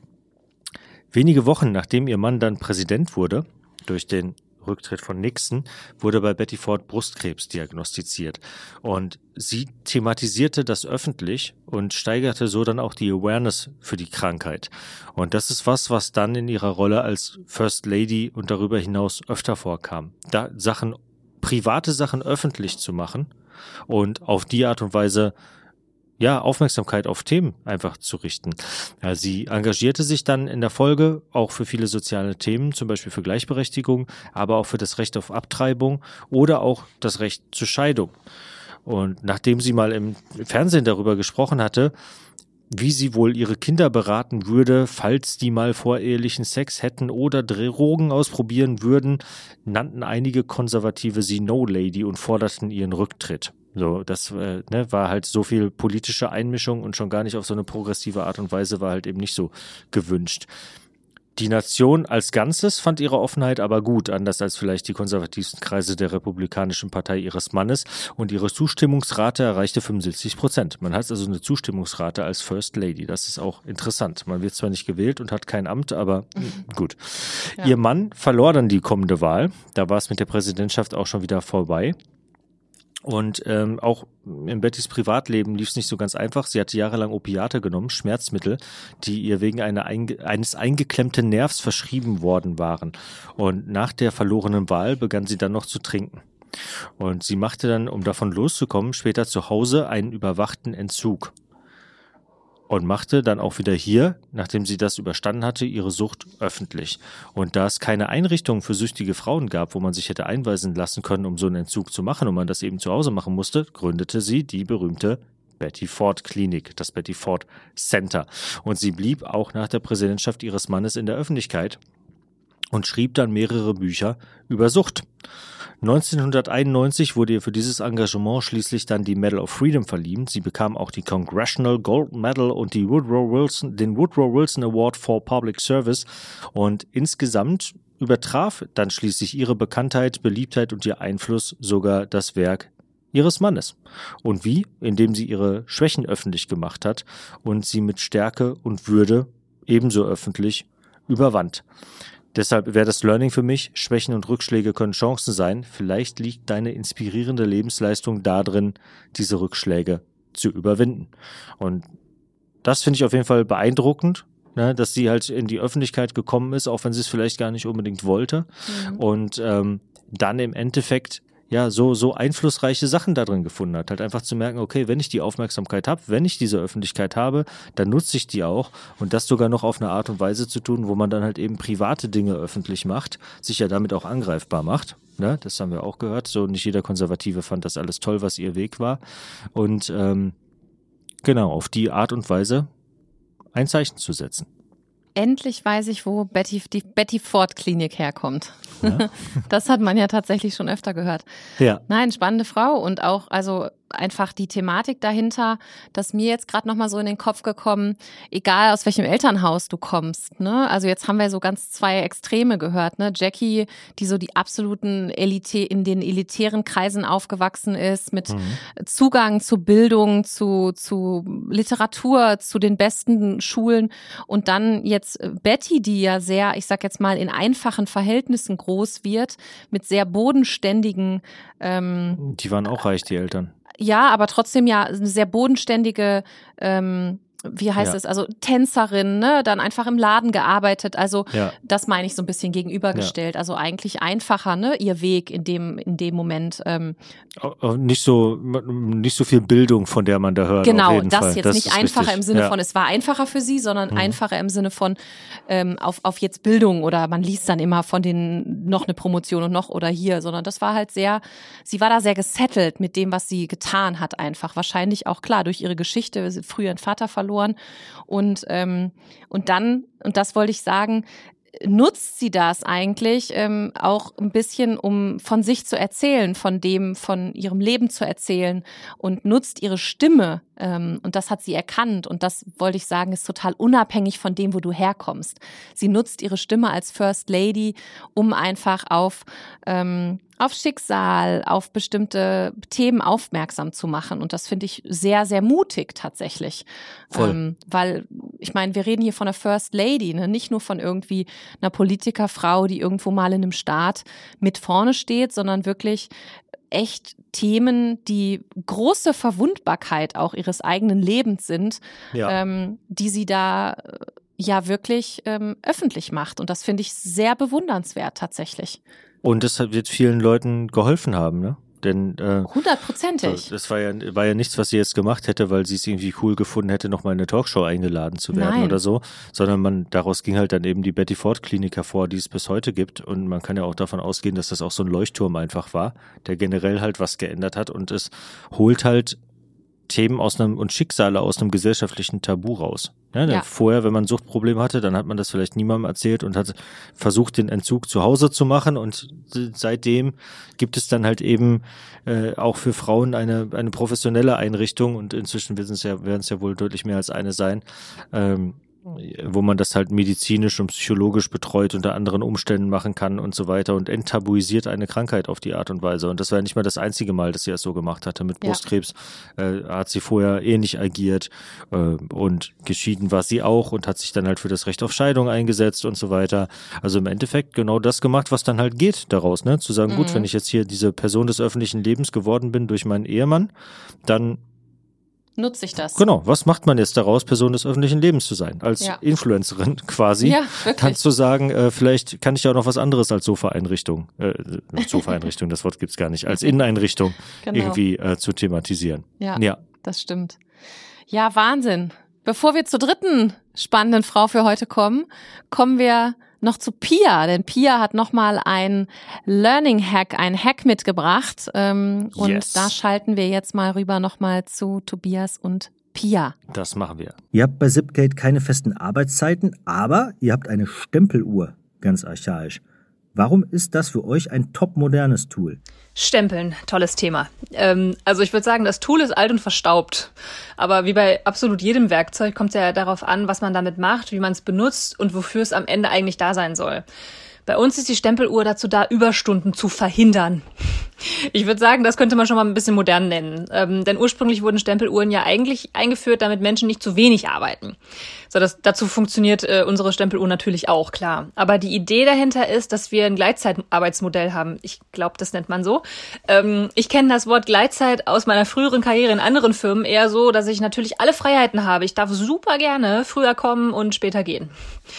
Wenige Wochen nachdem ihr Mann dann Präsident wurde, durch den Rücktritt von Nixon, wurde bei Betty Ford Brustkrebs diagnostiziert. Und sie thematisierte das öffentlich und steigerte so dann auch die Awareness für die Krankheit. Und das ist was dann in ihrer Rolle als First Lady und darüber hinaus öfter vorkam. Da private Sachen öffentlich zu machen und auf die Art und Weise Aufmerksamkeit auf Themen einfach zu richten. Ja, sie engagierte sich dann in der Folge auch für viele soziale Themen, zum Beispiel für Gleichberechtigung, aber auch für das Recht auf Abtreibung oder auch das Recht zur Scheidung. Und nachdem sie mal im Fernsehen darüber gesprochen hatte, wie sie wohl ihre Kinder beraten würde, falls die mal vorehelichen Sex hätten oder Drogen ausprobieren würden, nannten einige Konservative sie No Lady und forderten ihren Rücktritt. So, das war halt so viel politische Einmischung und schon gar nicht auf so eine progressive Art und Weise war halt eben nicht so gewünscht. Die Nation als Ganzes fand ihre Offenheit aber gut, anders als vielleicht die konservativsten Kreise der Republikanischen Partei ihres Mannes, und ihre Zustimmungsrate erreichte 75%. Man hat also eine Zustimmungsrate als First Lady. Das ist auch interessant. Man wird zwar nicht gewählt und hat kein Amt, aber gut. Ja. Ihr Mann verlor dann die kommende Wahl. Da war es mit der Präsidentschaft auch schon wieder vorbei. Und auch in Bettys Privatleben lief es nicht so ganz einfach. Sie hatte jahrelang Opiate genommen, Schmerzmittel, die ihr wegen eines eingeklemmten Nervs verschrieben worden waren. Und nach der verlorenen Wahl begann sie dann noch zu trinken. Und sie machte dann, um davon loszukommen, später zu Hause einen überwachten Entzug. Und machte dann auch wieder hier, nachdem sie das überstanden hatte, ihre Sucht öffentlich. Und da es keine Einrichtungen für süchtige Frauen gab, wo man sich hätte einweisen lassen können, um so einen Entzug zu machen und man das eben zu Hause machen musste, gründete sie die berühmte Betty Ford Klinik, das Betty Ford Center. Und sie blieb auch nach der Präsidentschaft ihres Mannes in der Öffentlichkeit und schrieb dann mehrere Bücher über Sucht. 1991 wurde ihr für dieses Engagement schließlich dann die Medal of Freedom verliehen. Sie bekam auch die Congressional Gold Medal und den Woodrow Wilson Award for Public Service. Und insgesamt übertraf dann schließlich ihre Bekanntheit, Beliebtheit und ihr Einfluss sogar das Werk ihres Mannes. Und wie? Indem sie ihre Schwächen öffentlich gemacht hat und sie mit Stärke und Würde ebenso öffentlich überwand. Deshalb wäre das Learning für mich, Schwächen und Rückschläge können Chancen sein. Vielleicht liegt deine inspirierende Lebensleistung darin, diese Rückschläge zu überwinden. Und das finde ich auf jeden Fall beeindruckend, ne, dass sie halt in die Öffentlichkeit gekommen ist, auch wenn sie es vielleicht gar nicht unbedingt wollte. Und dann im Endeffekt ja so einflussreiche Sachen da drin gefunden hat. Halt einfach zu merken, okay, wenn ich die Aufmerksamkeit habe, wenn ich diese Öffentlichkeit habe, dann nutze ich die auch. Und das sogar noch auf eine Art und Weise zu tun, wo man dann halt eben private Dinge öffentlich macht, sich ja damit auch angreifbar macht. Ne? Das haben wir auch gehört. So, nicht jeder Konservative fand das alles toll, was ihr Weg war. Und genau, auf die Art und Weise ein Zeichen zu setzen. Endlich weiß ich, wo die Betty Ford Klinik herkommt. Ja. Das hat man ja tatsächlich schon öfter gehört. Ja. Nein, spannende Frau und auch also einfach die Thematik dahinter, dass mir jetzt gerade nochmal so in den Kopf gekommen, egal aus welchem Elternhaus du kommst, ne? Also jetzt haben wir so ganz zwei Extreme gehört, ne? Jackie, die so die absoluten in den elitären Kreisen aufgewachsen ist, mit Zugang zu Bildung, zu Literatur, zu den besten Schulen und dann jetzt Betty, die ja sehr, ich sag jetzt mal, in einfachen Verhältnissen groß wird, mit sehr bodenständigen Die waren auch reich, die Eltern. Ja, aber trotzdem ja eine sehr bodenständige, wie heißt es, also Tänzerin, ne, dann einfach im Laden gearbeitet, also das meine ich so ein bisschen gegenübergestellt, also eigentlich einfacher, ne, ihr Weg in dem Moment. Nicht so viel Bildung, von der man da hört. Genau, auf jeden das Fall. jetzt Das nicht ist einfacher richtig. im Sinne von, es war einfacher für sie, sondern einfacher im Sinne von auf jetzt Bildung oder man liest dann immer von denen noch eine Promotion und noch oder hier, sondern das war halt sie war da sehr gesettelt mit dem, was sie getan hat einfach. Wahrscheinlich auch klar durch ihre Geschichte, früher einen Vater verloren und dann, und das wollte ich sagen, nutzt sie das eigentlich auch ein bisschen, um von sich zu erzählen, von ihrem Leben zu erzählen und nutzt ihre Stimme und das hat sie erkannt und das wollte ich sagen, ist total unabhängig von dem, wo du herkommst. Sie nutzt ihre Stimme als First Lady, um einfach auf Schicksal, auf bestimmte Themen aufmerksam zu machen. Und das finde ich sehr, sehr mutig tatsächlich. Voll. Weil, ich meine, wir reden hier von einer First Lady, ne? Nicht nur von irgendwie einer Politikerfrau, die irgendwo mal in einem Staat mit vorne steht, sondern wirklich echt Themen, die große Verwundbarkeit auch ihres eigenen Lebens sind, die sie da ja wirklich öffentlich macht. Und das finde ich sehr bewundernswert tatsächlich. Und das wird vielen Leuten geholfen haben, ne? Denn 100%. das war ja nichts, was sie jetzt gemacht hätte, weil sie es irgendwie cool gefunden hätte, nochmal in eine Talkshow eingeladen zu werden oder so, sondern daraus ging halt dann eben die Betty Ford Klinik hervor, die es bis heute gibt. Und man kann ja auch davon ausgehen, dass das auch so ein Leuchtturm einfach war, der generell halt was geändert hat und es holt halt Themen und Schicksale aus einem gesellschaftlichen Tabu raus. Ja. Vorher, wenn man ein Suchtproblem hatte, dann hat man das vielleicht niemandem erzählt und hat versucht, den Entzug zu Hause zu machen und seitdem gibt es dann halt eben auch für Frauen eine professionelle Einrichtung und inzwischen werden es ja wohl deutlich mehr als eine sein, wo man das halt medizinisch und psychologisch betreut unter anderen Umständen machen kann und so weiter und enttabuisiert eine Krankheit auf die Art und Weise. Und das war ja nicht mal das einzige Mal, dass sie das so gemacht hatte. Mit Brustkrebs hat sie vorher ähnlich agiert und geschieden war sie auch und hat sich dann halt für das Recht auf Scheidung eingesetzt und so weiter. Also im Endeffekt genau das gemacht, was dann halt geht daraus, ne? Zu sagen, gut, wenn ich jetzt hier diese Person des öffentlichen Lebens geworden bin durch meinen Ehemann, dann nutze ich das. Genau, was macht man jetzt daraus, Person des öffentlichen Lebens zu sein? Als Influencerin quasi. Ja, wirklich. Dann zu sagen, vielleicht kann ich ja auch noch was anderes als Sofa-Einrichtung, das Wort gibt's gar nicht, als Inneneinrichtung irgendwie zu thematisieren. Ja, das stimmt. Ja, Wahnsinn. Bevor wir zur dritten spannenden Frau für heute kommen wir noch zu Pia, denn Pia hat nochmal ein Learning-Hack, ein Hack mitgebracht und da schalten wir jetzt mal rüber nochmal zu Tobias und Pia. Das machen wir. Ihr habt bei Zipgate keine festen Arbeitszeiten, aber ihr habt eine Stempeluhr, ganz archaisch. Warum ist das für euch ein topmodernes Tool? Stempeln, tolles Thema. Also ich würde sagen, das Tool ist alt und verstaubt. Aber wie bei absolut jedem Werkzeug kommt es ja darauf an, was man damit macht, wie man es benutzt und wofür es am Ende eigentlich da sein soll. Bei uns ist die Stempeluhr dazu da, Überstunden zu verhindern. Ich würde sagen, das könnte man schon mal ein bisschen modern nennen. Denn ursprünglich wurden Stempeluhren ja eigentlich eingeführt, damit Menschen nicht zu wenig arbeiten. So, dazu funktioniert unsere Stempeluhr natürlich auch, klar. Aber die Idee dahinter ist, dass wir ein Gleitzeitarbeitsmodell haben. Ich glaube, das nennt man so. Ich kenne das Wort Gleitzeit aus meiner früheren Karriere in anderen Firmen eher so, dass ich natürlich alle Freiheiten habe. Ich darf super gerne früher kommen und später gehen.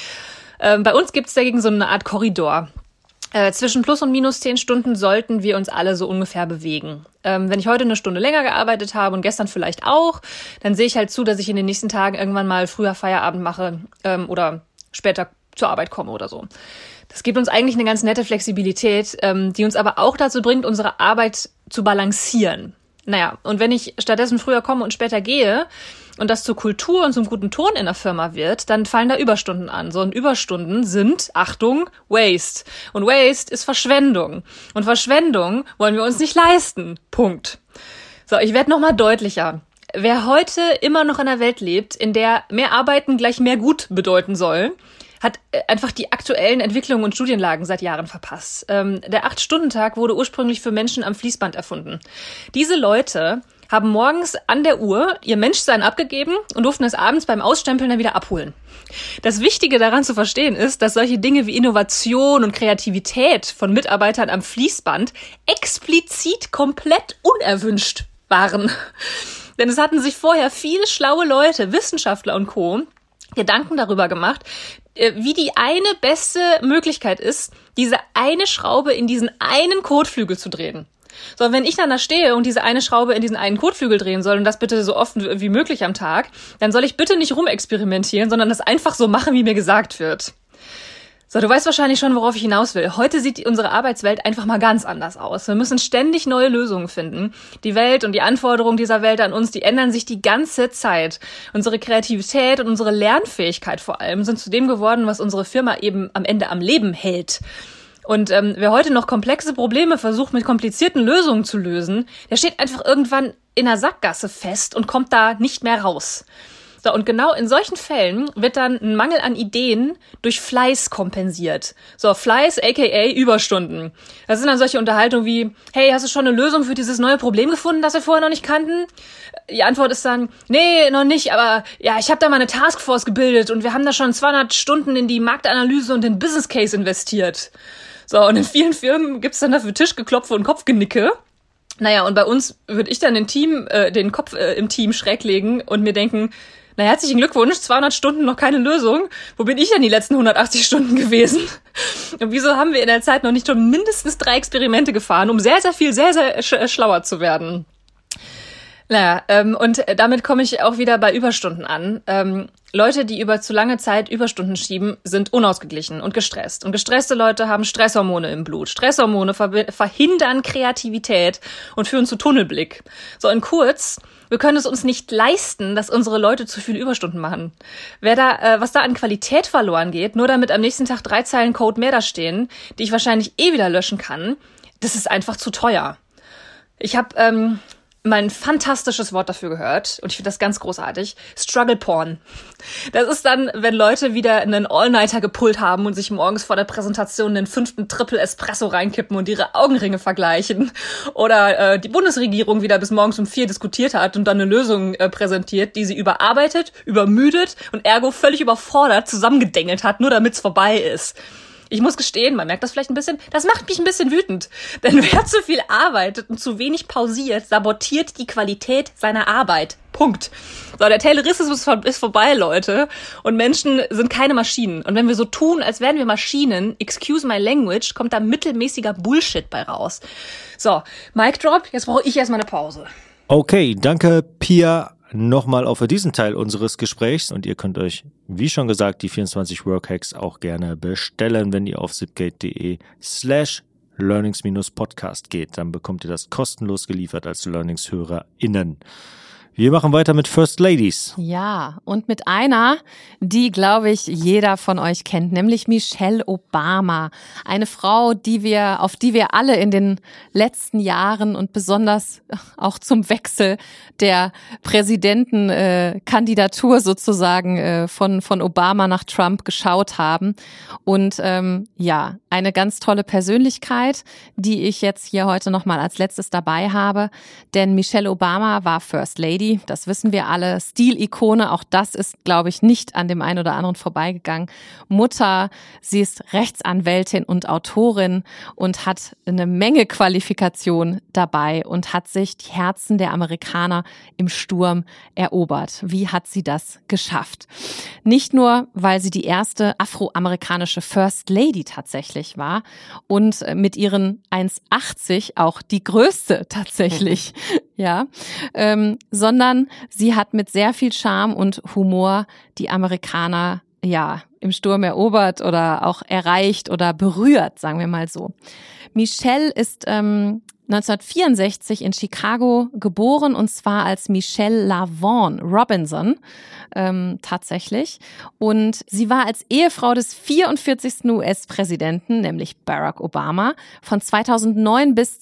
Bei uns gibt es dagegen so eine Art Korridor. Zwischen plus und minus 10 Stunden sollten wir uns alle so ungefähr bewegen. Wenn ich heute eine Stunde länger gearbeitet habe und gestern vielleicht auch, dann sehe ich halt zu, dass ich in den nächsten Tagen irgendwann mal früher Feierabend mache oder später zur Arbeit komme oder so. Das gibt uns eigentlich eine ganz nette Flexibilität, die uns aber auch dazu bringt, unsere Arbeit zu balancieren. Naja, und wenn ich stattdessen früher komme und später gehe und das zur Kultur und zum guten Ton in der Firma wird, dann fallen da Überstunden an. So, und Überstunden sind, Achtung, Waste. Und Waste ist Verschwendung. Und Verschwendung wollen wir uns nicht leisten. Punkt. So, ich werde nochmal deutlicher. Wer heute immer noch in einer Welt lebt, in der mehr Arbeiten gleich mehr Gut bedeuten soll, hat einfach die aktuellen Entwicklungen und Studienlagen seit Jahren verpasst. Der 8-Stunden-Tag wurde ursprünglich für Menschen am Fließband erfunden. Diese Leute haben morgens an der Uhr ihr Menschsein abgegeben und durften es abends beim Ausstempeln dann wieder abholen. Das Wichtige daran zu verstehen ist, dass solche Dinge wie Innovation und Kreativität von Mitarbeitern am Fließband explizit komplett unerwünscht waren. Denn es hatten sich vorher viele schlaue Leute, Wissenschaftler und Co. Gedanken darüber gemacht, wie die eine beste Möglichkeit ist, diese eine Schraube in diesen einen Kotflügel zu drehen. So, wenn ich dann da stehe und diese eine Schraube in diesen einen Kotflügel drehen soll und das bitte so oft wie möglich am Tag, dann soll ich bitte nicht rumexperimentieren, sondern das einfach so machen, wie mir gesagt wird. So, du weißt wahrscheinlich schon, worauf ich hinaus will. Heute sieht unsere Arbeitswelt einfach mal ganz anders aus. Wir müssen ständig neue Lösungen finden. Die Welt und die Anforderungen dieser Welt an uns, die ändern sich die ganze Zeit. Unsere Kreativität und unsere Lernfähigkeit vor allem sind zu dem geworden, was unsere Firma eben am Ende am Leben hält. Und wer heute noch komplexe Probleme versucht, mit komplizierten Lösungen zu lösen, der steht einfach irgendwann in einer Sackgasse fest und kommt da nicht mehr raus. So, und genau in solchen Fällen wird dann ein Mangel an Ideen durch Fleiß kompensiert. So, Fleiß aka Überstunden. Das sind dann solche Unterhaltungen wie, hey, hast du schon eine Lösung für dieses neue Problem gefunden, das wir vorher noch nicht kannten? Die Antwort ist dann, nee, noch nicht, aber ja, ich habe da mal eine Taskforce gebildet und wir haben da schon 200 Stunden in die Marktanalyse und den Business Case investiert. So, und in vielen Firmen gibt's dann dafür Tischgeklopfe und Kopfgenicke. Naja, und bei uns würde ich dann den Kopf im Team schräg legen und mir denken, na, herzlichen Glückwunsch, 200 Stunden noch keine Lösung. Wo bin ich denn die letzten 180 Stunden gewesen? Und wieso haben wir in der Zeit noch nicht schon mindestens 3 Experimente gefahren, um sehr, sehr viel, sehr, sehr schlauer zu werden? Naja, und damit komme ich auch wieder bei Überstunden an. Leute, die über zu lange Zeit Überstunden schieben, sind unausgeglichen und gestresst. Und gestresste Leute haben Stresshormone im Blut. Stresshormone verhindern Kreativität und führen zu Tunnelblick. So, in kurz, wir können es uns nicht leisten, dass unsere Leute zu viel Überstunden machen. Was da an Qualität verloren geht, nur damit am nächsten Tag 3 Zeilen Code mehr da stehen, die ich wahrscheinlich wieder löschen kann, das ist einfach zu teuer. Ich habe mal ein fantastisches Wort dafür gehört und ich finde das ganz großartig. Struggle Porn. Das ist dann, wenn Leute wieder einen All-Nighter gepullt haben und sich morgens vor der Präsentation den 5. Triple Espresso reinkippen und ihre Augenringe vergleichen. Oder die Bundesregierung wieder bis morgens um 4 diskutiert hat und dann eine Lösung präsentiert, die sie überarbeitet, übermüdet und ergo völlig überfordert zusammengedengelt hat, nur damit's vorbei ist. Ich muss gestehen, man merkt das vielleicht ein bisschen, das macht mich ein bisschen wütend. Denn wer zu viel arbeitet und zu wenig pausiert, sabotiert die Qualität seiner Arbeit. Punkt. So, der Taylorismus ist vorbei, Leute. Und Menschen sind keine Maschinen. Und wenn wir so tun, als wären wir Maschinen, excuse my language, kommt da mittelmäßiger Bullshit bei raus. So, Mic Drop, jetzt brauche ich erstmal eine Pause. Okay, danke, Pia. Nochmal auch für diesen Teil unseres Gesprächs und ihr könnt euch, wie schon gesagt, die 24 Workhacks auch gerne bestellen, wenn ihr auf zipgate.de/learnings-podcast geht. Dann bekommt ihr das kostenlos geliefert als LearningshörerInnen. Wir machen weiter mit First Ladies. Ja, und mit einer, die, glaube ich, jeder von euch kennt, nämlich Michelle Obama. Eine Frau, auf die wir alle in den letzten Jahren und besonders auch zum Wechsel der Präsidentenkandidatur sozusagen von Obama nach Trump geschaut haben. Und eine ganz tolle Persönlichkeit, die ich jetzt hier heute nochmal als letztes dabei habe. Denn Michelle Obama war First Lady. Das wissen wir alle. Stilikone, auch das ist, glaube ich, nicht an dem einen oder anderen vorbeigegangen. Mutter, sie ist Rechtsanwältin und Autorin und hat eine Menge Qualifikation dabei und hat sich die Herzen der Amerikaner im Sturm erobert. Wie hat sie das geschafft? Nicht nur, weil sie die erste afroamerikanische First Lady tatsächlich war und mit ihren 1,80 auch die größte tatsächlich, sondern sie hat mit sehr viel Charme und Humor die Amerikaner im Sturm erobert oder auch erreicht oder berührt, sagen wir mal so. Michelle ist 1964 in Chicago geboren, und zwar als Michelle LaVaughn Robinson tatsächlich. Und sie war als Ehefrau des 44. US-Präsidenten, nämlich Barack Obama, von 2009 bis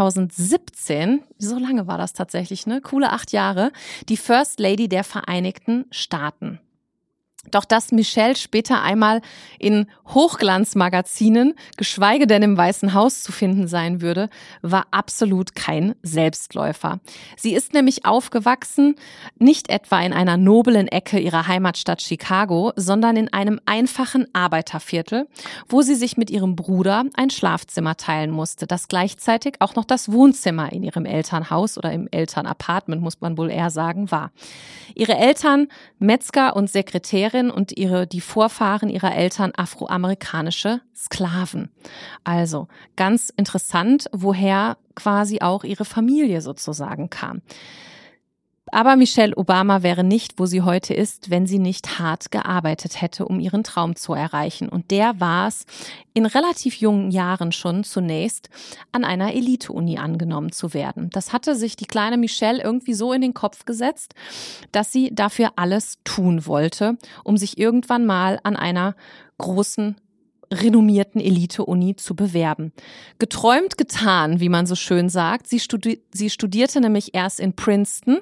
2017, so lange war das tatsächlich, ne? Coole 8 Jahre, die First Lady der Vereinigten Staaten. Doch dass Michelle später einmal in Hochglanzmagazinen, geschweige denn im Weißen Haus zu finden sein würde, war absolut kein Selbstläufer. Sie ist nämlich aufgewachsen, nicht etwa in einer noblen Ecke ihrer Heimatstadt Chicago, sondern in einem einfachen Arbeiterviertel, wo sie sich mit ihrem Bruder ein Schlafzimmer teilen musste, das gleichzeitig auch noch das Wohnzimmer in ihrem Elternhaus oder im Elternapartment, muss man wohl eher sagen, war. Ihre Eltern, Metzger und Sekretärin, und die Vorfahren ihrer Eltern afroamerikanische Sklaven. Also ganz interessant, woher quasi auch ihre Familie sozusagen kam. Aber Michelle Obama wäre nicht, wo sie heute ist, wenn sie nicht hart gearbeitet hätte, um ihren Traum zu erreichen. Und der war es, in relativ jungen Jahren schon zunächst an einer Elite-Uni angenommen zu werden. Das hatte sich die kleine Michelle irgendwie so in den Kopf gesetzt, dass sie dafür alles tun wollte, um sich irgendwann mal an einer großen renommierten Elite-Uni zu bewerben. Geträumt, getan, wie man so schön sagt. Sie studierte nämlich erst in Princeton,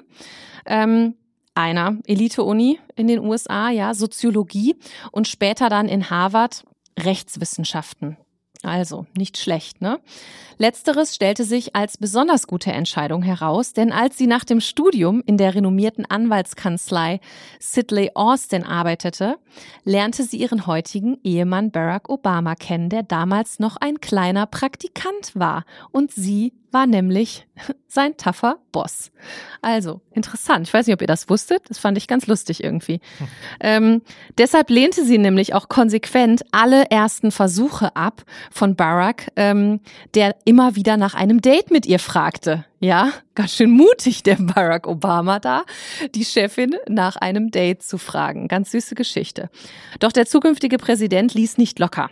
einer Elite-Uni in den USA, Soziologie, und später dann in Harvard Rechtswissenschaften. Also nicht schlecht, ne? Letzteres stellte sich als besonders gute Entscheidung heraus, denn als sie nach dem Studium in der renommierten Anwaltskanzlei Sidley Austin arbeitete, lernte sie ihren heutigen Ehemann Barack Obama kennen, der damals noch ein kleiner Praktikant war. Und sie war nämlich sein tougher Boss. Also, interessant. Ich weiß nicht, ob ihr das wusstet. Das fand ich ganz lustig irgendwie. Deshalb lehnte sie nämlich auch konsequent alle ersten Versuche ab von Barack, der immer wieder nach einem Date mit ihr fragte. Ja, ganz schön mutig, der Barack Obama da, die Chefin nach einem Date zu fragen. Ganz süße Geschichte. Doch der zukünftige Präsident ließ nicht locker.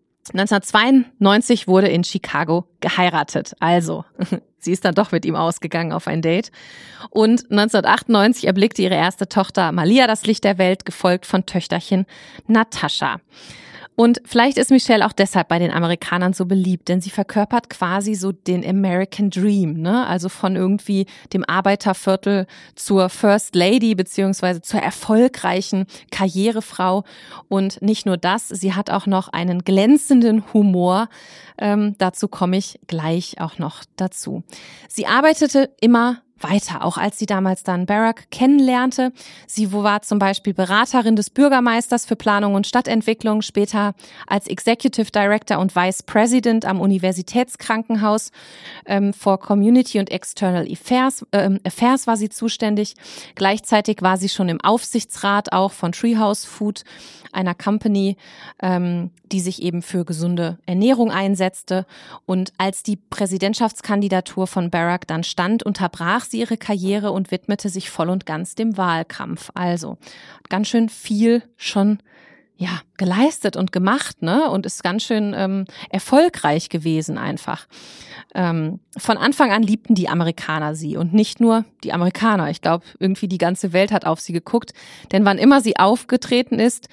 1992 wurde in Chicago geheiratet. Also, sie ist dann doch mit ihm ausgegangen auf ein Date. Und 1998 erblickte ihre erste Tochter Malia das Licht der Welt, gefolgt von Töchterchen Natascha. Und vielleicht ist Michelle auch deshalb bei den Amerikanern so beliebt, denn sie verkörpert quasi so den American Dream, ne? Also von irgendwie dem Arbeiterviertel zur First Lady beziehungsweise zur erfolgreichen Karrierefrau. Und nicht nur das, sie hat auch noch einen glänzenden Humor. Dazu komme ich gleich auch noch dazu. Sie arbeitete immer weiter, auch als sie damals dann Barack kennenlernte. Sie war zum Beispiel Beraterin des Bürgermeisters für Planung und Stadtentwicklung, später als Executive Director und Vice President am Universitätskrankenhaus for Community und External Affairs war sie zuständig. Gleichzeitig war sie schon im Aufsichtsrat auch von Treehouse Food, einer Company, die sich eben für gesunde Ernährung einsetzte. Und als die Präsidentschaftskandidatur von Barack dann stand, unterbrach sie ihre Karriere und widmete sich voll und ganz dem Wahlkampf. Also ganz schön viel schon geleistet und gemacht, ne? Und ist ganz schön erfolgreich gewesen einfach. Von Anfang an liebten die Amerikaner sie und nicht nur die Amerikaner. Ich glaube, irgendwie die ganze Welt hat auf sie geguckt, denn wann immer sie aufgetreten ist,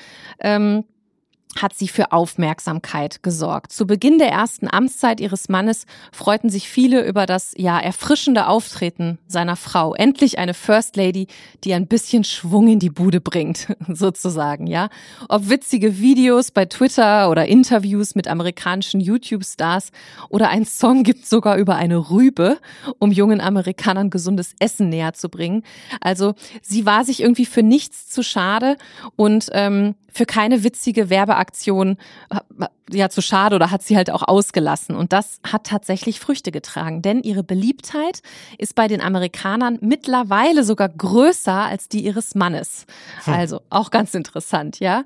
hat sie für Aufmerksamkeit gesorgt. Zu Beginn der ersten Amtszeit ihres Mannes freuten sich viele über das erfrischende Auftreten seiner Frau. Endlich eine First Lady, die ein bisschen Schwung in die Bude bringt, sozusagen, ja. Ob witzige Videos bei Twitter oder Interviews mit amerikanischen YouTube-Stars oder ein Song gibt sogar über eine Rübe, um jungen Amerikanern gesundes Essen näher zu bringen. Also sie war sich irgendwie für nichts zu schade und für keine witzige Werbeaktion zu schade oder hat sie halt auch ausgelassen. Und das hat tatsächlich Früchte getragen, denn ihre Beliebtheit ist bei den Amerikanern mittlerweile sogar größer als die ihres Mannes. Also auch ganz interessant, ja.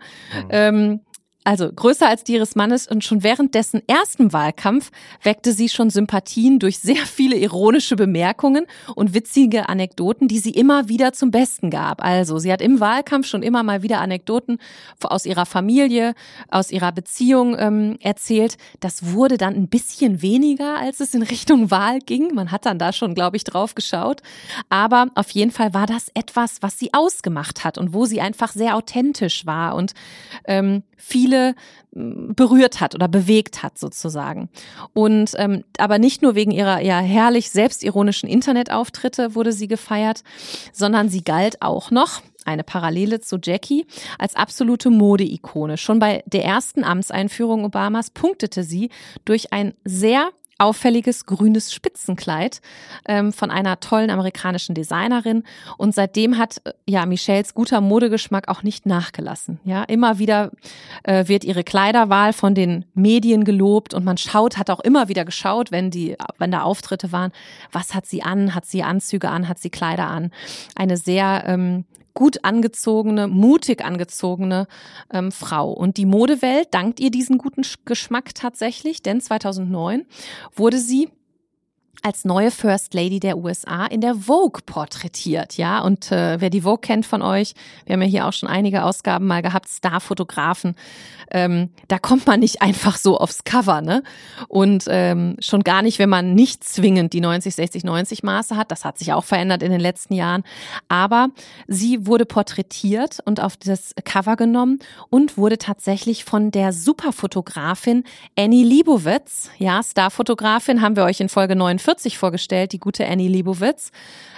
Also größer als die ihres Mannes, und schon während dessen ersten Wahlkampf weckte sie schon Sympathien durch sehr viele ironische Bemerkungen und witzige Anekdoten, die sie immer wieder zum Besten gab. Also sie hat im Wahlkampf schon immer mal wieder Anekdoten aus ihrer Familie, aus ihrer Beziehung erzählt. Das wurde dann ein bisschen weniger, als es in Richtung Wahl ging. Man hat dann da schon, glaube ich, drauf geschaut. Aber auf jeden Fall war das etwas, was sie ausgemacht hat und wo sie einfach sehr authentisch war und viele berührt hat oder bewegt hat sozusagen. Und aber nicht nur wegen ihrer herrlich selbstironischen Internetauftritte wurde sie gefeiert, sondern sie galt auch noch, eine Parallele zu Jackie, als absolute Modeikone. Schon bei der ersten Amtseinführung Obamas punktete sie durch ein sehr auffälliges grünes Spitzenkleid von einer tollen amerikanischen Designerin, und seitdem hat Michelles guter Modegeschmack auch nicht nachgelassen. Ja, immer wieder wird ihre Kleiderwahl von den Medien gelobt und man hat auch immer wieder geschaut, wenn da Auftritte waren, was hat sie an? Hat sie Anzüge an? Hat sie Kleider an? Eine sehr gut angezogene, mutig angezogene Frau. Und die Modewelt dankt ihr diesen guten Geschmack tatsächlich, denn 2009 wurde sie als neue First Lady der USA in der Vogue porträtiert, ja. Und wer die Vogue kennt von euch, wir haben ja hier auch schon einige Ausgaben mal gehabt, Starfotografen, da kommt man nicht einfach so aufs Cover, ne? Und schon gar nicht, wenn man nicht zwingend die 90-60-90 Maße hat. Das hat sich auch verändert in den letzten Jahren. Aber sie wurde porträtiert und auf das Cover genommen und wurde tatsächlich von der Superfotografin Annie Leibovitz, ja, Starfotografin, haben wir euch in Folge 49 vorgestellt, die gute Annie Leibovitz,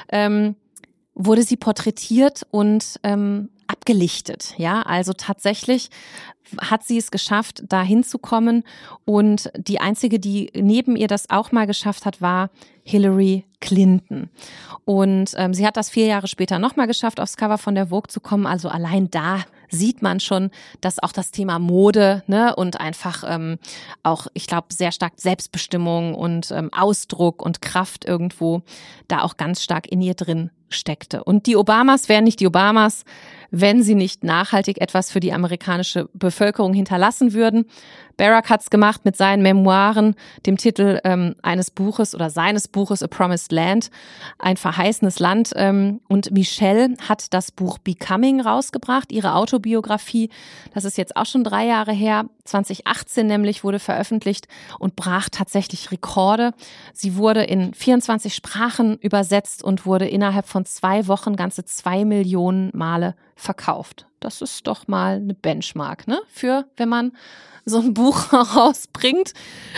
wurde sie porträtiert und abgelichtet. Ja, also tatsächlich hat sie es geschafft, da hinzukommen, und die einzige, die neben ihr das auch mal geschafft hat, war Hillary Clinton. Und sie hat das 4 Jahre später nochmal geschafft, aufs Cover von der Vogue zu kommen. Also allein da sieht man schon, dass auch das Thema Mode, ne, und einfach auch, ich glaube, sehr stark Selbstbestimmung und Ausdruck und Kraft irgendwo da auch ganz stark in ihr drin steckte. Und die Obamas wären nicht die Obamas, wenn sie nicht nachhaltig etwas für die amerikanische Bevölkerung hinterlassen würden. Barack hat's gemacht mit seinen Memoiren, dem Titel eines Buches oder seines Buches A Promised Land, ein verheißenes Land. Und Michelle hat das Buch Becoming rausgebracht, ihre Autobiografie. Das ist jetzt auch schon 3 Jahre her. 2018 nämlich wurde veröffentlicht und brach tatsächlich Rekorde. Sie wurde in 24 Sprachen übersetzt und wurde innerhalb von 2 Wochen ganze 2 Millionen Male verkauft. Das ist doch mal eine Benchmark, ne? Für, wenn man so ein Buch rausbringt.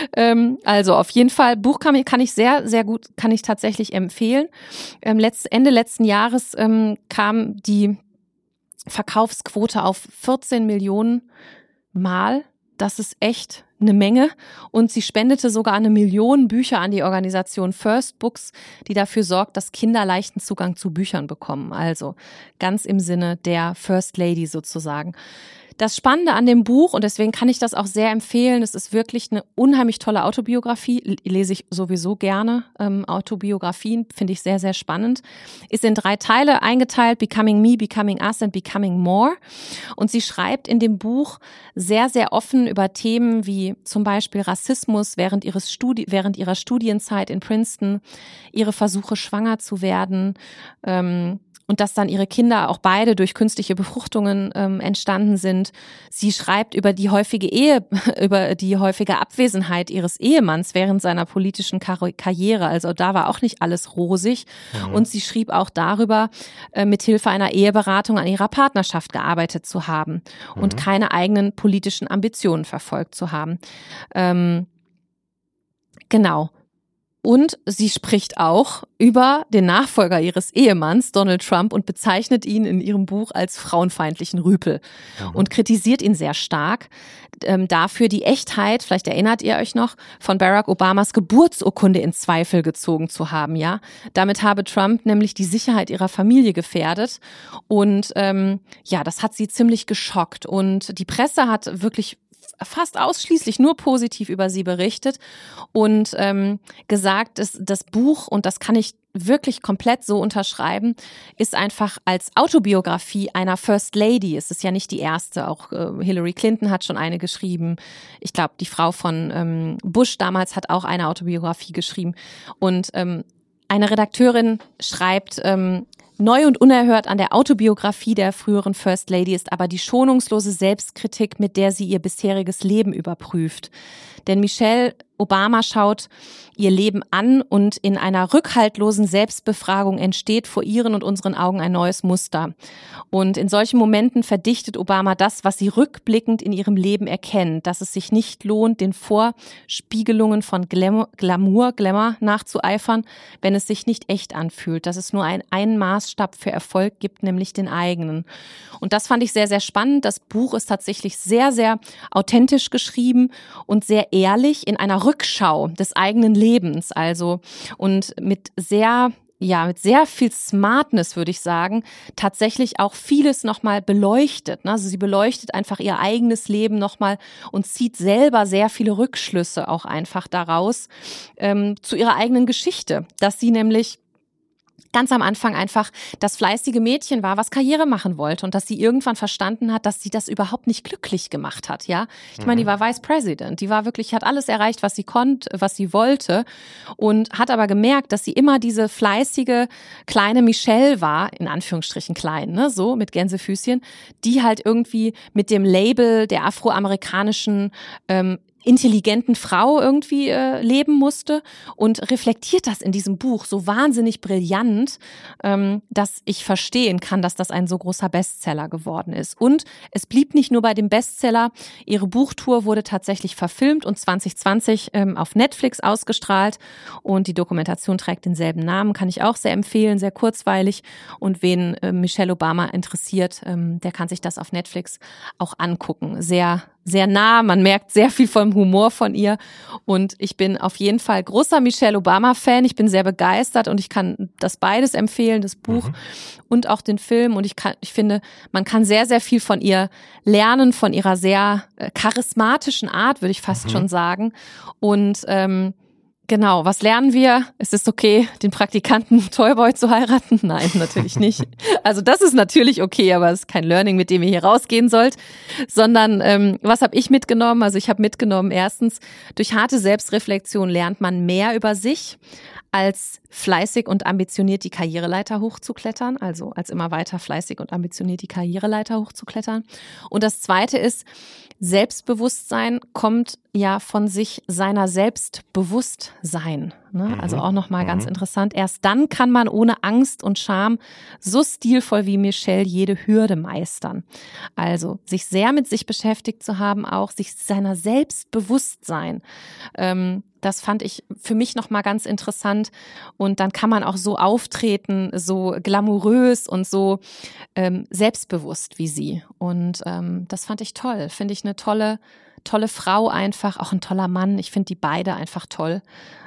Also auf jeden Fall, Buch kann ich sehr, sehr gut, kann ich tatsächlich empfehlen. Ende letzten Jahres kam die Verkaufsquote auf 14 Millionen Mal. Das ist echt eine Menge. Und sie spendete sogar 1 Million Bücher an die Organisation First Books, die dafür sorgt, dass Kinder leichten Zugang zu Büchern bekommen. Also ganz im Sinne der First Lady sozusagen. Das Spannende an dem Buch, und deswegen kann ich das auch sehr empfehlen, es ist wirklich eine unheimlich tolle Autobiografie, lese ich sowieso gerne, Autobiografien finde ich sehr, sehr spannend, ist in 3 Teile eingeteilt, Becoming Me, Becoming Us and Becoming More. Und sie schreibt in dem Buch sehr, sehr offen über Themen wie zum Beispiel Rassismus während ihrer Studienzeit in Princeton, ihre Versuche, schwanger zu werden, und dass dann ihre Kinder auch beide durch künstliche Befruchtungen entstanden sind. Sie schreibt über die häufige Abwesenheit ihres Ehemanns während seiner politischen Karriere. Also da war auch nicht alles rosig. Und sie schrieb auch darüber, mithilfe einer Eheberatung an ihrer Partnerschaft gearbeitet zu haben und keine eigenen politischen Ambitionen verfolgt zu haben. Genau. Und sie spricht auch über den Nachfolger ihres Ehemanns, Donald Trump, und bezeichnet ihn in ihrem Buch als frauenfeindlichen Rüpel und kritisiert ihn sehr stark dafür, die Echtheit, vielleicht erinnert ihr euch noch, von Barack Obamas Geburtsurkunde in Zweifel gezogen zu haben. Ja, damit habe Trump nämlich die Sicherheit ihrer Familie gefährdet und das hat sie ziemlich geschockt. Und die Presse hat wirklich fast ausschließlich nur positiv über sie berichtet und gesagt, dass das Buch, und das kann ich wirklich komplett so unterschreiben, ist einfach als Autobiografie einer First Lady. Es ist ja nicht die erste, auch Hillary Clinton hat schon eine geschrieben. Ich glaube, die Frau von Bush damals hat auch eine Autobiografie geschrieben. Und eine Redakteurin schreibt, neu und unerhört an der Autobiografie der früheren First Lady ist aber die schonungslose Selbstkritik, mit der sie ihr bisheriges Leben überprüft. Denn Michelle Obama schaut ihr Leben an und in einer rückhaltlosen Selbstbefragung entsteht vor ihren und unseren Augen ein neues Muster. Und in solchen Momenten verdichtet Obama das, was sie rückblickend in ihrem Leben erkennt, dass es sich nicht lohnt, den Vorspiegelungen von Glamour nachzueifern, wenn es sich nicht echt anfühlt, dass es nur einen Maßstab für Erfolg gibt, nämlich den eigenen. Und das fand ich sehr, sehr spannend. Das Buch ist tatsächlich sehr, sehr authentisch geschrieben und sehr ehrlich in einer Rückschau des eigenen Lebens, also und mit sehr viel Smartness, würde ich sagen, tatsächlich auch vieles nochmal beleuchtet. Also sie beleuchtet einfach ihr eigenes Leben nochmal und zieht selber sehr viele Rückschlüsse auch einfach daraus zu ihrer eigenen Geschichte, dass sie nämlich ganz am Anfang einfach das fleißige Mädchen war, was Karriere machen wollte und dass sie irgendwann verstanden hat, dass sie das überhaupt nicht glücklich gemacht hat, ja. Ich meine, die war Vice President, die war wirklich, hat alles erreicht, was sie konnte, was sie wollte und hat aber gemerkt, dass sie immer diese fleißige kleine Michelle war, in Anführungsstrichen klein, ne, so mit Gänsefüßchen, die halt irgendwie mit dem Label der afroamerikanischen intelligenten Frau irgendwie leben musste und reflektiert das in diesem Buch so wahnsinnig brillant, dass ich verstehen kann, dass das ein so großer Bestseller geworden ist. Und es blieb nicht nur bei dem Bestseller, ihre Buchtour wurde tatsächlich verfilmt und 2020 auf Netflix ausgestrahlt und die Dokumentation trägt denselben Namen, kann ich auch sehr empfehlen, sehr kurzweilig und wen Michelle Obama interessiert, der kann sich das auf Netflix auch angucken. Sehr, sehr nah, man merkt sehr viel vom Humor von ihr und ich bin auf jeden Fall großer Michelle Obama-Fan, ich bin sehr begeistert und ich kann das beides empfehlen, das Buch und auch den Film und ich finde, man kann sehr, sehr viel von ihr lernen, von ihrer sehr charismatischen Art, würde ich fast schon sagen und genau, was lernen wir? Es ist okay, den Praktikanten Toyboy zu heiraten? Nein, natürlich nicht. Also das ist natürlich okay, aber es ist kein Learning, mit dem ihr hier rausgehen sollt, sondern was habe ich mitgenommen? Also ich habe mitgenommen, erstens, durch harte Selbstreflexion lernt man mehr über sich, als fleißig und ambitioniert die Karriereleiter hochzuklettern, also als immer weiter fleißig und ambitioniert die Karriereleiter hochzuklettern. Und das Zweite ist, Selbstbewusstsein kommt ja von sich seiner selbst bewusst sein. Ne? Also auch nochmal ganz interessant. Erst dann kann man ohne Angst und Scham so stilvoll wie Michelle jede Hürde meistern. Also sich sehr mit sich beschäftigt zu haben, auch sich seiner selbst bewusst sein. Das fand ich für mich nochmal ganz interessant. Und dann kann man auch so auftreten, so glamourös und so selbstbewusst wie sie. Und das fand ich toll. Finde ich eine tolle Frau einfach, auch ein toller Mann. Ich finde die beide einfach toll.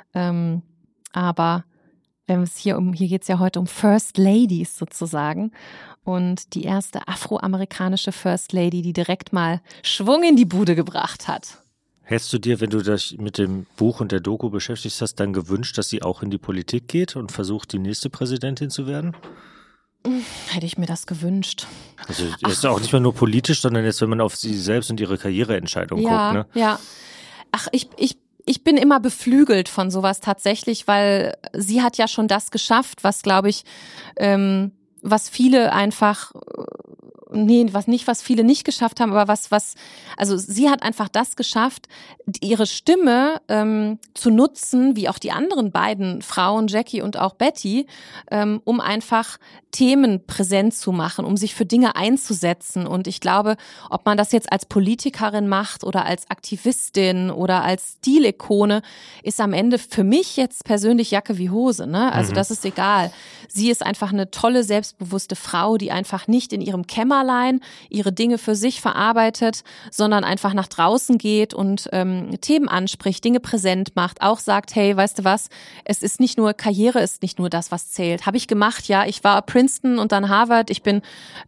Aber wenn es hier geht's ja heute um First Ladies sozusagen. Und die erste afroamerikanische First Lady, die direkt mal Schwung in die Bude gebracht hat. Hättest du dir, wenn du dich mit dem Buch und der Doku beschäftigt hast, dann gewünscht, dass sie auch in die Politik geht und versucht, die nächste Präsidentin zu werden? Hätte ich mir das gewünscht. Also ist ja auch nicht mehr nur politisch, sondern jetzt, wenn man auf sie selbst und ihre Karriereentscheidung guckt, ne? Ja. Ach, ich bin immer beflügelt von sowas tatsächlich, weil sie hat ja schon das geschafft, was, glaube ich, was viele einfach, was viele nicht geschafft haben, aber also sie hat einfach das geschafft, ihre Stimme zu nutzen, wie auch die anderen beiden Frauen, Jackie und auch Betty, um einfach Themen präsent zu machen, um sich für Dinge einzusetzen. Und ich glaube, ob man das jetzt als Politikerin macht oder als Aktivistin oder als Stilikone, ist am Ende für mich jetzt persönlich Jacke wie Hose, ne? Also das ist egal. Sie ist einfach eine tolle, selbstbewusste Frau, die einfach nicht in ihrem Kämmerlein ihre Dinge für sich verarbeitet, sondern einfach nach draußen geht und Themen anspricht, Dinge präsent macht, auch sagt, hey, weißt du was, Karriere ist nicht nur das, was zählt. Habe ich gemacht, ja, ich war Princeton und dann Harvard, ich bin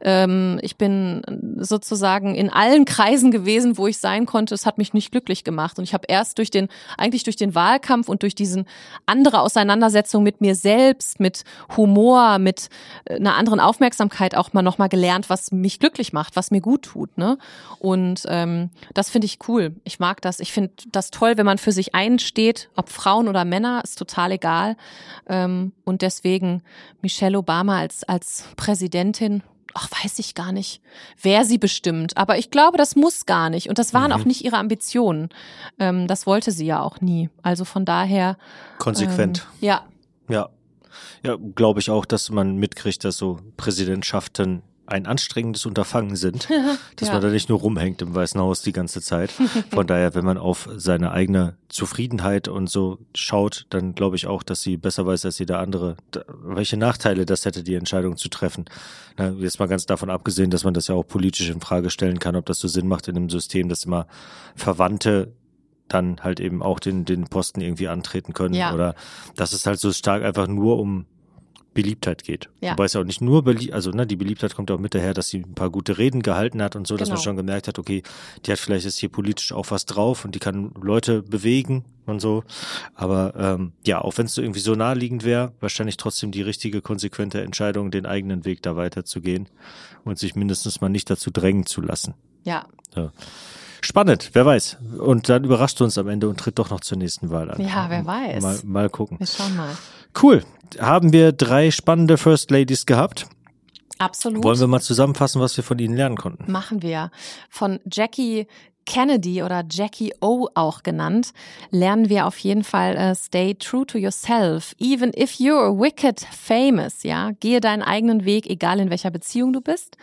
sozusagen in allen Kreisen gewesen, wo ich sein konnte, es hat mich nicht glücklich gemacht und ich habe erst durch den Wahlkampf und durch diesen andere Auseinandersetzung mit mir selbst, mit Humor, mit einer anderen Aufmerksamkeit auch mal nochmal gelernt, was mich glücklich macht, was mir gut tut, ne? Und das finde ich cool. Ich mag das. Ich finde das toll, wenn man für sich einsteht, ob Frauen oder Männer, ist total egal. Und deswegen Michelle Obama als Präsidentin, weiß ich gar nicht, wer sie bestimmt. Aber ich glaube, das muss gar nicht. Und das waren auch nicht ihre Ambitionen. Das wollte sie ja auch nie. Also von daher. Konsequent. Ja. Ja, glaube ich auch, dass man mitkriegt, dass so Präsidentschaften ein anstrengendes Unterfangen sind, dass man da nicht nur rumhängt im Weißen Haus die ganze Zeit. Von daher, wenn man auf seine eigene Zufriedenheit und so schaut, dann glaube ich auch, dass sie besser weiß als jeder andere, welche Nachteile das hätte, die Entscheidung zu treffen. Na, jetzt mal ganz davon abgesehen, dass man das ja auch politisch in Frage stellen kann, ob das so Sinn macht in einem System, dass immer Verwandte dann halt eben auch den Posten irgendwie antreten können. Ja. Oder dass es halt so stark einfach nur um Beliebtheit geht. Ja. Wobei es ja auch nicht nur die Beliebtheit kommt auch mit daher, dass sie ein paar gute Reden gehalten hat und so, dass man schon gemerkt hat, okay, die hat vielleicht jetzt hier politisch auch was drauf und die kann Leute bewegen und so. Aber auch wenn es so irgendwie so naheliegend wäre, wahrscheinlich trotzdem die richtige, konsequente Entscheidung, den eigenen Weg da weiterzugehen und sich mindestens mal nicht dazu drängen zu lassen. Ja. So. Spannend, wer weiß. Und dann überrascht du uns am Ende und tritt doch noch zur nächsten Wahl an. Ja, wer weiß. Mal gucken. Wir schauen mal. Cool. Haben wir 3 spannende First Ladies gehabt? Absolut. Wollen wir mal zusammenfassen, was wir von ihnen lernen konnten? Machen wir. Von Jackie Kennedy oder Jackie O auch genannt, lernen wir auf jeden Fall stay true to yourself, even if you're wicked famous, ja. Gehe deinen eigenen Weg, egal in welcher Beziehung du bist.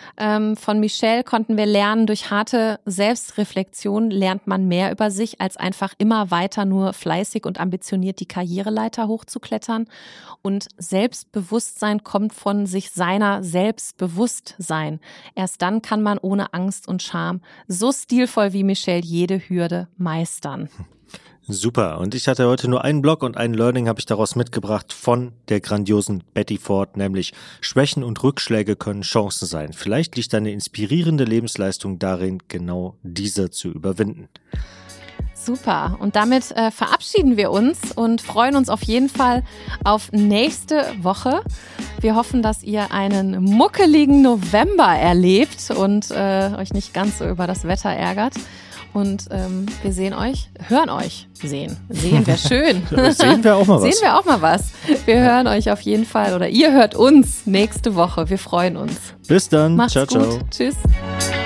Von Michelle konnten wir lernen, durch harte Selbstreflexion lernt man mehr über sich, als einfach immer weiter nur fleißig und ambitioniert die Karriereleiter hochzuklettern. Und Selbstbewusstsein kommt von sich seiner Selbstbewusstsein. Erst dann kann man ohne Angst und Scham so stilvoll wie Michelle jede Hürde meistern. Super. Und ich hatte heute nur einen Blog und ein Learning habe ich daraus mitgebracht von der grandiosen Betty Ford, nämlich Schwächen und Rückschläge können Chancen sein. Vielleicht liegt eine inspirierende Lebensleistung darin, genau diese zu überwinden. Super. Und damit verabschieden wir uns und freuen uns auf jeden Fall auf nächste Woche. Wir hoffen, dass ihr einen muckeligen November erlebt und euch nicht ganz so über das Wetter ärgert. Und wir hören euch. Sehen wäre schön. Sehen wir auch mal was. Wir hören euch auf jeden Fall oder ihr hört uns nächste Woche. Wir freuen uns. Bis dann. Macht's ciao, gut. ciao. Tschüss.